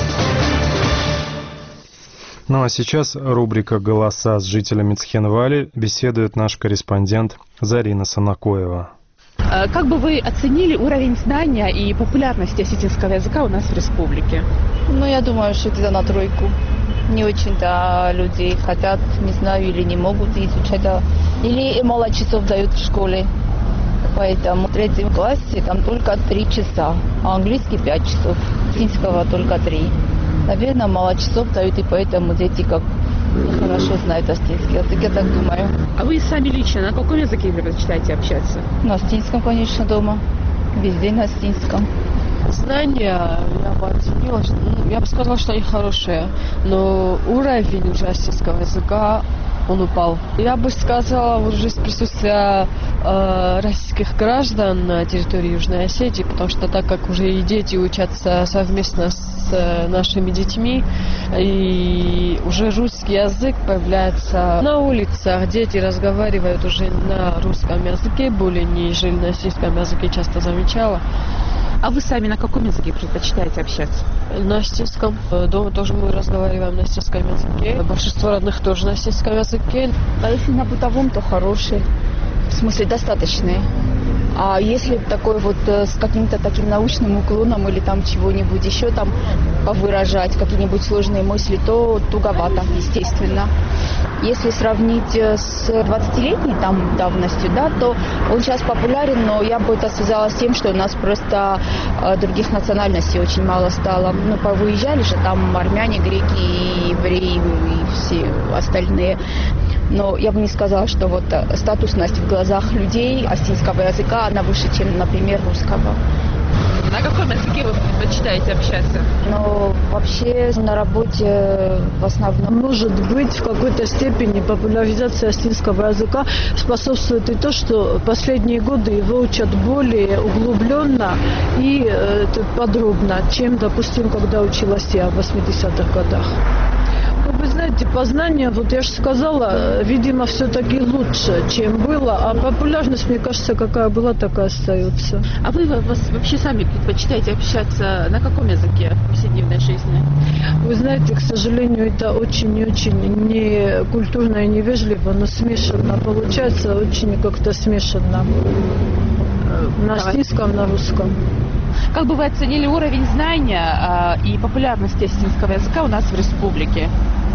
Ну а сейчас рубрика «Голоса с жителями Цхинвали» беседует наш корреспондент Зарина Санакоева. Как бы вы оценили уровень знания и популярности осетинского языка у нас в республике? Ну, я думаю, что где-то на тройку. Не очень-то люди хотят, не знаю, или не могут изучать, или мало часов дают в школе. Поэтому в третьем классе там только три часа, а английский пять часов, финского только три. Наверное, мало часов дают, и поэтому дети как хорошо знают астинский язык, я так думаю. А вы сами лично на каком языке вы предпочитаете общаться? На астинском, конечно, дома. Везде на астинском. Знания я бы оценила, я бы сказала, что они хорошие, но уровень уже астинского языка он упал. Я бы сказала, вот уже с присутствия э, российских граждан на территории Южной Осетии, потому что так как уже и дети учатся совместно с э, нашими детьми, и уже русский язык появляется на улицах, дети разговаривают уже на русском языке, более нежели на российском языке, часто замечала. А вы сами на каком языке предпочитаете общаться? На осетинском. Дома тоже мы разговариваем на осетинском языке. Большинство родных тоже на осетинском языке. А если на бытовом, то хороший. В смысле, достаточный. А если такой вот с каким-то таким научным уклоном или там чего-нибудь еще там повыражать, какие-нибудь сложные мысли, то туговато, естественно. Если сравнить с двадцатилетней там давностью, да, то он сейчас популярен, но я бы это связала с тем, что у нас просто э, других национальностей очень мало стало. Ну, повыезжали же там армяне, греки, и евреи, и все остальные. Но я бы не сказала, что вот статусность в глазах людей осетинского языка, она выше, чем, например, русского. На каком языке вы предпочитаете общаться? Ну, вообще на работе в основном. Может быть, в какой-то степени популяризация осетинского языка способствует и то, что последние годы его учат более углубленно и э, подробно, чем, допустим, когда училась я в восьмидесятых годах. Вы знаете, познание, вот я же сказала, видимо, все-таки лучше, чем было, а популярность, мне кажется, какая была, такая остается. А вы вообще сами предпочитаете общаться на каком языке в повседневной жизни? Вы знаете, к сожалению, это очень и очень не культурно и невежливо, но смешанно получается, очень как-то смешанно. На осетинском, на русском. Как бы вы оценили уровень знания э, и популярности осетинского языка у нас в республике?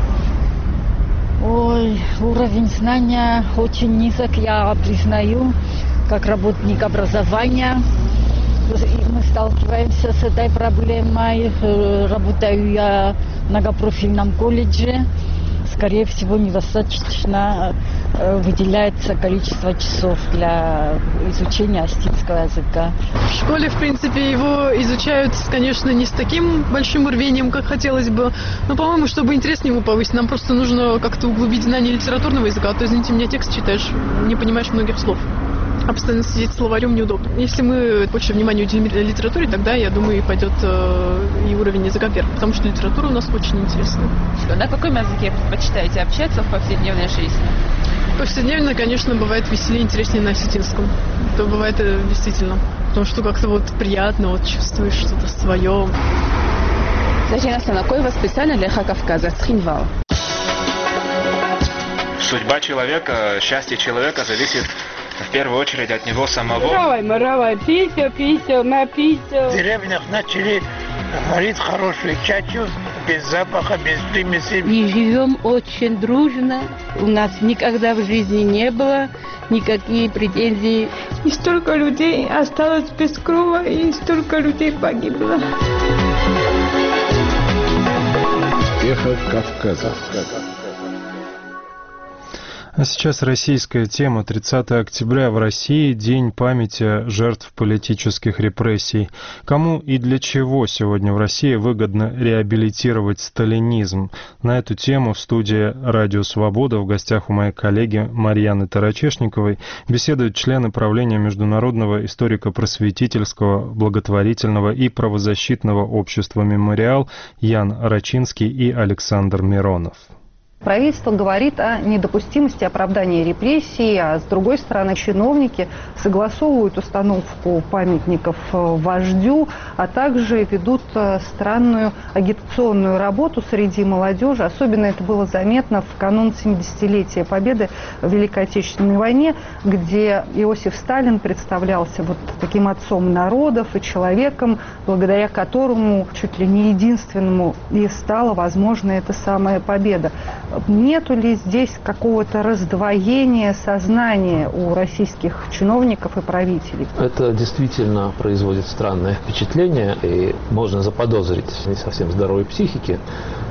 Ой, уровень знания очень низок, я признаю, как работник образования. И мы сталкиваемся с этой проблемой. Работаю я в многопрофильном колледже. Скорее всего, недостаточно выделяется количество часов для изучения осетинского языка. В школе, в принципе, его изучают, конечно, не с таким большим рвением, как хотелось бы. Но, по-моему, чтобы интерес к нему повысить, нам просто нужно как-то углубить знание литературного языка. А то, извините меня, текст читаешь, не понимаешь многих слов. А постоянно сидеть словарем неудобно. Если мы больше внимания уделим литературе, тогда, я думаю, пойдет э, и уровень языка вверх, потому что литература у нас очень интересная. На каком языке предпочитаете общаться в повседневной жизни? Повседневно, конечно, бывает веселее, интереснее на осетинском. Это бывает э, действительно. Потому что как-то вот приятно, вот чувствуешь что-то свое. Зачем Станакоева специально для Кавказа с Хинвал? Судьба человека, счастье человека зависит в первую очередь от него самого. Маравай, маравай, писю, писю, на писю. В деревнях начали варить хорошую чачу, без запаха, без примесей. И живем очень дружно. У нас никогда в жизни не было никаких претензий. И столько людей осталось без крова, и столько людей погибло. Эхо Кавказа. А сейчас российская тема. тридцатое октября в России – День памяти жертв политических репрессий. Кому и для чего сегодня в России выгодно реабилитировать сталинизм? На эту тему в студии «Радио Свобода» в гостях у моей коллеги Марьяны Тарачешниковой беседуют члены правления Международного историко-просветительского, благотворительного и правозащитного общества «Мемориал» Ян Рачинский и Александр Миронов. Правительство говорит о недопустимости оправдания репрессий, а с другой стороны чиновники согласовывают установку памятников вождю, а также ведут странную агитационную работу среди молодежи. Особенно это было заметно в канун семидесятилетия Победы в Великой Отечественной войне, где Иосиф Сталин представлялся вот таким отцом народов и человеком, благодаря которому чуть ли не единственному и стала возможна эта самая победа. Нету ли здесь какого-то раздвоения сознания у российских чиновников и правителей? Это действительно производит странное впечатление, и можно заподозрить не совсем здоровой психики.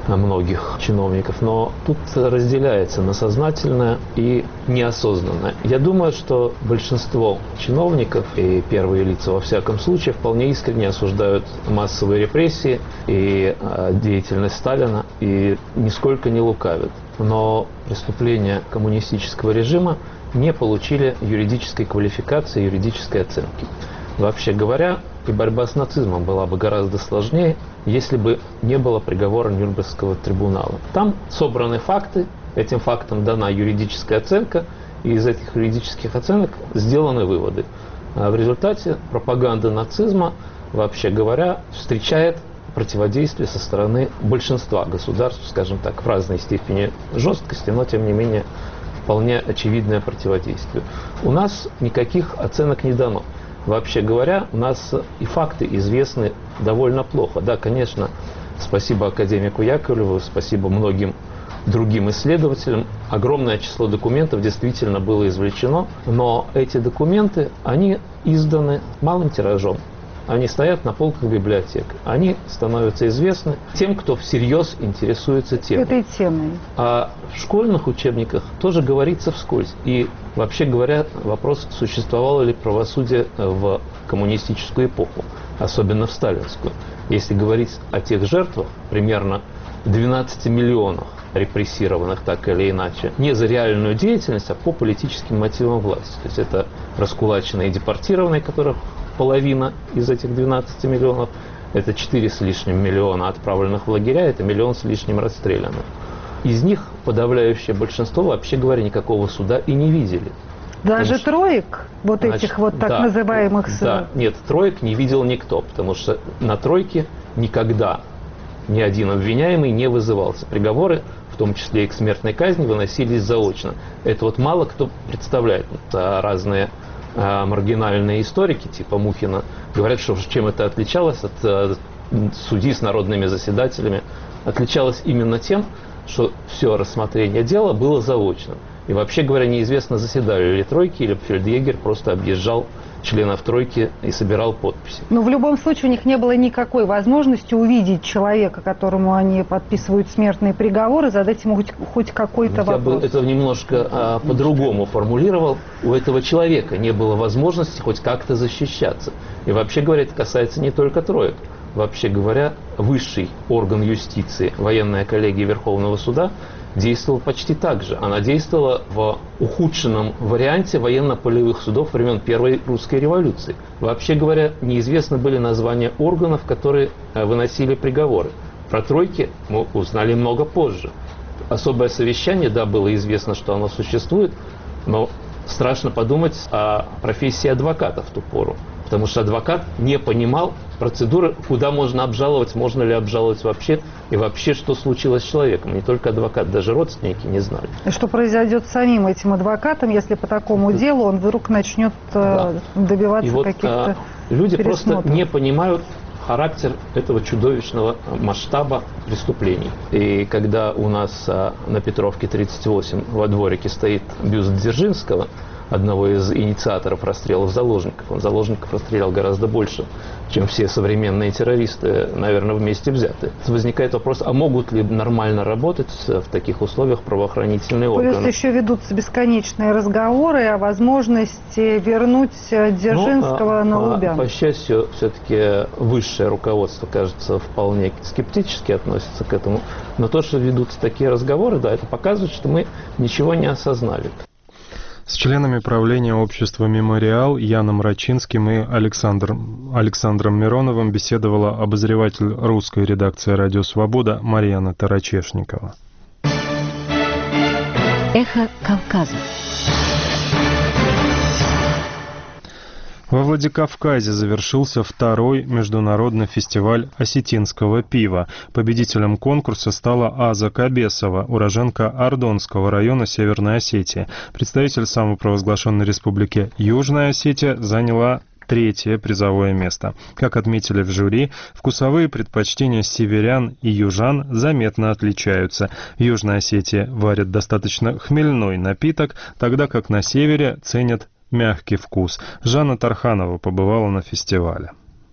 многих чиновников, но тут разделяется на сознательное и неосознанное. Я думаю, что большинство чиновников и первые лица, во всяком случае, вполне искренне осуждают массовые репрессии и деятельность Сталина и нисколько не лукавят. Но преступления коммунистического режима не получили юридической квалификации, юридической оценки. Вообще говоря, и борьба с нацизмом была бы гораздо сложнее, если бы не было приговора Нюрнбергского трибунала. Там собраны факты, этим фактам дана юридическая оценка, и из этих юридических оценок сделаны выводы. А в результате пропаганда нацизма, вообще говоря, встречает противодействие со стороны большинства государств, скажем так, в разной степени жесткости, но тем не менее вполне очевидное противодействие. У нас никаких оценок не дано. Вообще говоря, у нас и факты известны довольно плохо. Да, конечно, спасибо академику Яковлеву, спасибо многим другим исследователям. Огромное число документов действительно было извлечено, но эти документы, они изданы малым тиражом. Они стоят на полках библиотек. Они становятся известны тем, кто всерьез интересуется темой. Этой темой. А в школьных учебниках тоже говорится вскользь. И вообще говоря, вопрос, существовало ли правосудие в коммунистическую эпоху, особенно в сталинскую. Если говорить о тех жертвах, примерно двенадцати миллионах репрессированных так или иначе, не за реальную деятельность, а по политическим мотивам власти. То есть это раскулаченные и депортированные, которых половина из этих двенадцати миллионов, это четыре с лишним миллиона отправленных в лагеря, это миллион с лишним расстрелянных. Из них подавляющее большинство, вообще говоря, никакого суда и не видели. Даже Конечно, троек, вот значит, этих вот так да, называемых... Да, нет, троек не видел никто, потому что на тройке никогда ни один обвиняемый не вызывался. Приговоры, в том числе и к смертной казни, выносились заочно. Это вот мало кто представляет. Это разные а, маргинальные историки, типа Мухина, говорят, что чем это отличалось от а, судей с народными заседателями. Отличалось именно тем, что все рассмотрение дела было заочным. И вообще говоря, неизвестно, заседали ли тройки, или фельдъегерь просто объезжал членов тройки и собирал подписи. Но в любом случае у них не было никакой возможности увидеть человека, которому они подписывают смертные приговоры, задать ему хоть, хоть какой-то вопрос. Я бы это немножко а, по-другому формулировал. У этого человека не было возможности хоть как-то защищаться. И вообще говоря, это касается не только троек. Вообще говоря, высший орган юстиции, военная коллегия Верховного суда, действовала почти так же. Она действовала в ухудшенном варианте военно-полевых судов времен Первой русской революции. Вообще говоря, неизвестны были названия органов, которые выносили приговоры. Про тройки мы узнали много позже. Особое совещание, да, было известно, что оно существует, но страшно подумать о профессии адвоката в ту пору. Потому что адвокат не понимал процедуры, куда можно обжаловать, можно ли обжаловать вообще, и вообще, что случилось с человеком. Не только адвокат, даже родственники не знали. И что произойдет с самим этим адвокатом, если по такому делу он вдруг начнет да. добиваться вот, каких-то а, люди пересмотров. Просто не понимают характер этого чудовищного масштаба преступлений. И когда у нас а, на Петровке тридцать восемь во дворике стоит бюст Дзержинского, одного из инициаторов расстрелов заложников. Он заложников расстрелял гораздо больше, чем все современные террористы, наверное, вместе взятые. Возникает вопрос, а могут ли нормально работать в таких условиях правоохранительные органы? Плюс еще ведутся бесконечные разговоры о возможности вернуть Дзержинского ну, а, на Лубянку. А, по счастью, все-таки высшее руководство, кажется, вполне скептически относится к этому. Но то, что ведутся такие разговоры, да, это показывает, что мы ничего не осознали. С членами правления общества «Мемориал» Яном Рачинским и Александром, Александром Мироновым беседовала обозреватель русской редакции «Радио Свобода» Марьяна Тарачешникова. Эхо Кавказа. Во Владикавказе завершился второй международный фестиваль осетинского пива. Победителем конкурса стала Аза Кабесова, уроженка Ардонского района Северной Осетии. Представитель самопровозглашенной республики Южная Осетия заняла третье призовое место. Как отметили в жюри, вкусовые предпочтения северян и южан заметно отличаются. В Южной Осетии варят достаточно хмельной напиток, тогда как на севере ценят мягкий вкус. Жанна Тарханова побывала на фестивале.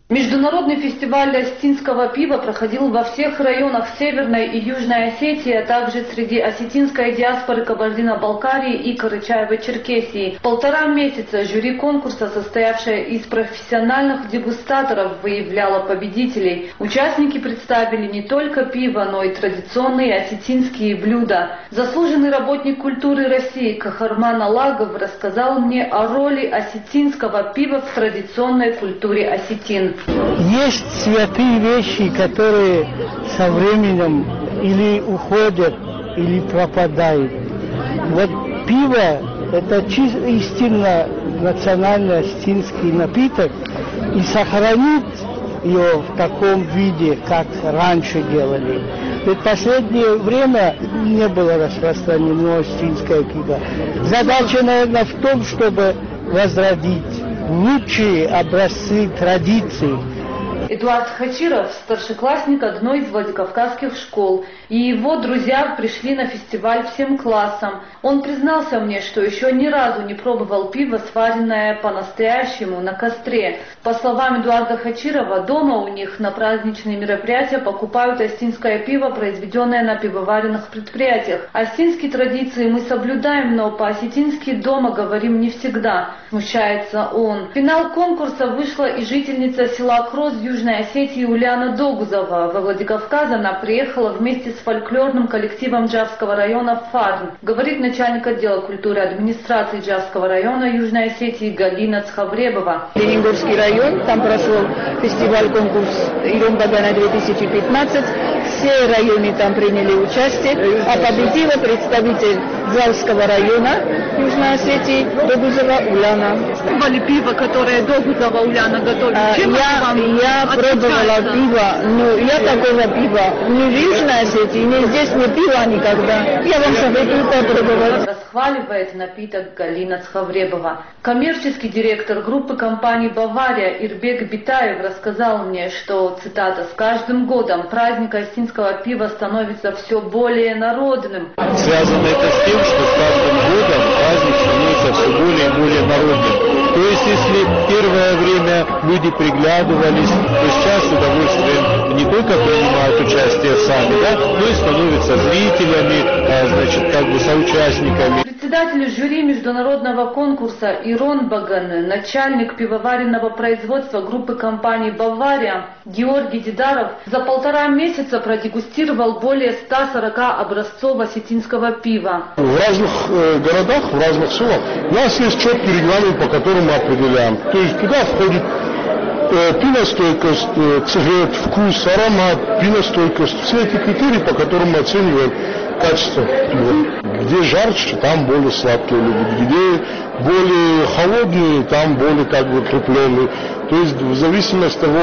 Международный фестиваль осетинского пива проходил во всех районах Северной и Южной Осетии, а также среди осетинской диаспоры Кабардино-Балкарии и Карачаево-Черкесии. Полтора месяца жюри конкурса, состоявшее из профессиональных дегустаторов, выявляло победителей. Участники представили не только пиво, но и традиционные осетинские блюда. Заслуженный работник культуры России Кахарман Алагов рассказал мне о роли осетинского пива в традиционной культуре осетин. Есть святые вещи, которые со временем или уходят, или пропадают. Вот пиво – это чисто истинно национальный осетинский напиток, и сохранить ее в таком виде, как раньше делали. Ведь в последнее время не было распространено осетинское пиво. Задача, наверное, в том, чтобы возродить лучшие образцы традиций. Эдуард Хачиров – старшеклассник одной из владикавказских школ, и его друзья пришли на фестиваль всем классом. Он признался мне, что еще ни разу не пробовал пиво, сваренное по-настоящему на костре. По словам Эдуарда Хачирова, дома у них на праздничные мероприятия покупают осетинское пиво, произведенное на пивоваренных предприятиях. Осетинские традиции мы соблюдаем, но по-осетински дома говорим не всегда. Смущается он. В финал конкурса вышла и жительница села Крос Южной Осетии Уляна Догузова. Во Владикавказ она приехала вместе с фольклорным коллективом Джавского района «Фарн». Говорит начальник отдела культуры администрации Джавского района Южной Осетии Галина Цхавребова. Ленингорский район, там прошел фестиваль-конкурс Ирон-Багана две тысячи пятнадцать. Все районы там приняли участие, а победила представитель Джавского района Южной Осетии Догузова Уляна. Пробовали пиво, которое Догузова Уляна готовит? А, Чем я я пробовала пиво, но я такого пива ни в Южной Осетии, ни здесь не пила никогда. Я вам советую попробовать. Расхваливает напиток Галина Цхавребова. Коммерческий директор группы компаний «Бавария» Ирбек Битаев рассказал мне, что, цитата, «с каждым годом праздник осетинского пива становится все более народным». Связано это с тем, что с каждым годом праздник становится все более и более народным. То есть, если первое время люди приглядывались, то сейчас с удовольствием не только принимают участие сами, да, но и становятся зрителями, а, значит, как бы соучастниками. Председатель жюри международного конкурса Ирон Баган, начальник пивоваренного производства группы компаний «Бавария» Георгий Дидаров за полтора месяца продегустировал более ста сорока образцов осетинского пива. В разных э, городах, в разных селах у нас есть четкий регламент, по которому мы определяем. То есть туда входит э, пиностойкость, э, цвет, вкус, аромат, пиностойкость. Все эти критерии, по которым мы оцениваем качество пива. Где жарче, там более сладкие любят. Где более холодные, там более как бы крепленные. То есть в зависимости от того,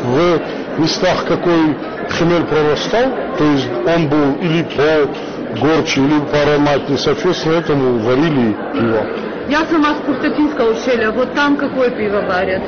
в местах какой хмель прорастал, то есть он был или по горче, или по ароматнее, соответственно, этому варили пиво. Я сама с Куртатинского ущелья, вот там какое пиво варят?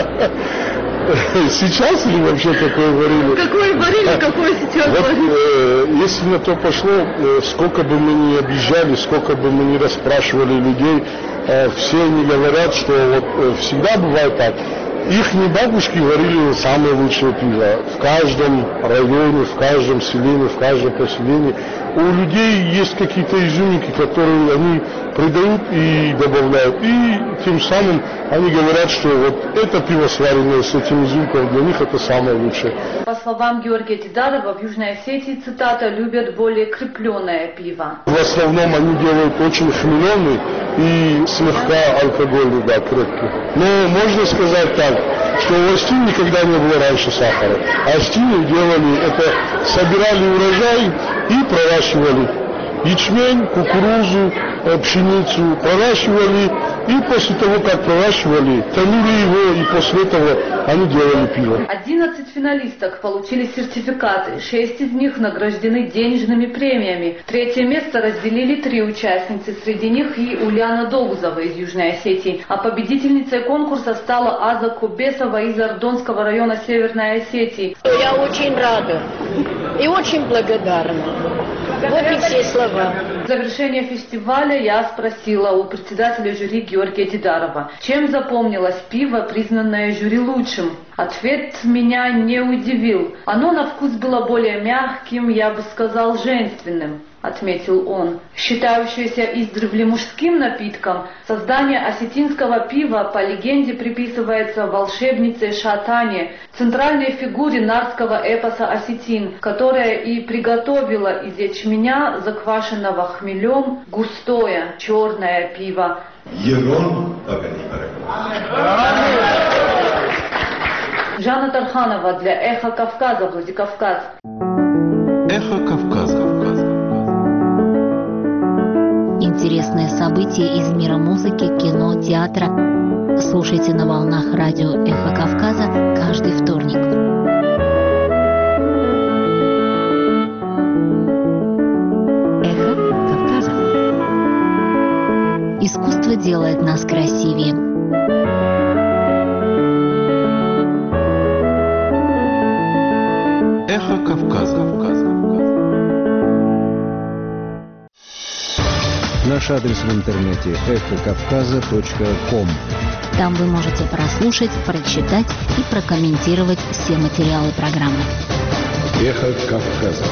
Сейчас или вообще какое варили? Какое варили, какое сейчас вот, варят? Э, если на то пошло, э, сколько бы мы ни объезжали, сколько бы мы ни расспрашивали людей, э, все они говорят, что вот э, всегда бывает так. Ихние бабушки варили самое лучшее пиво. В каждом районе, в каждом селении, в каждом поселении. У людей есть какие-то изюминки, которые они придают и добавляют. И тем самым они говорят, что вот это пиво, сваренное с этим изюмком, для них это самое лучшее. По словам Георгия Дидарова, в Южной Осетии, цитата, любят более крепленное пиво. В основном они делают очень хмеленый и слегка алкогольный, да, крепкий. Но можно сказать так, что в Остине никогда не было раньше сахара. А Остине делали это, собирали урожай и проращивали ячмень, кукурузу, пшеницу, проращивали, и после того, как проращивали, томили его, и после этого они делали пиво. одиннадцать финалисток получили сертификаты, шесть из них награждены денежными премиями. Третье место разделили три участницы, среди них и Уляна Догузова из Южной Осетии. А победительницей конкурса стала Аза Кубесова из Ардонского района Северной Осетии. Я очень рада. и очень благодарна. Вот и все слова. В завершение фестиваля я спросила у председателя жюри Георгия Дидарова, чем запомнилось пиво, признанное жюри лучшим. Ответ меня не удивил. Оно на вкус было более мягким, я бы сказал, женственным, отметил он. Считающееся издревле мужским напитком, создание осетинского пива по легенде приписывается волшебнице Шатане, центральной фигуре нарского эпоса «Осетин», которая и приготовила из ячменя, заквашенного хмелем, густое черное пиво. Жанна Тарханова для «Эхо Кавказа», Владикавказ. Эхо Кавказа. Интересные события из мира музыки, кино, театра. Слушайте на волнах радио «Эхо Кавказа» каждый вторник. «Эхо Кавказа». Искусство делает нас красивее. Эхо Кавказа. Наш адрес в интернете эхо кавказа точка ком. Там вы можете прослушать, прочитать и прокомментировать все материалы программы. Эхо Кавказа.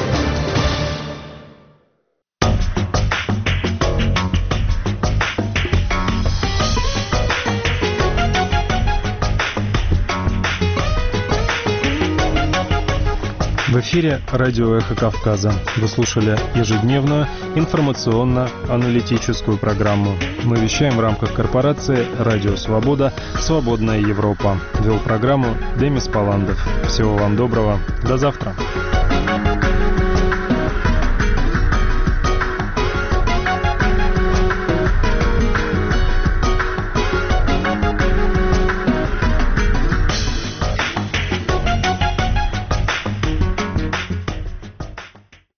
В эфире радио «Эхо Кавказа». Вы слушали ежедневную информационно-аналитическую программу. Мы вещаем в рамках корпорации «Радио Свобода. Свободная Европа». Вел программу Демис Паландов. Всего вам доброго. До завтра.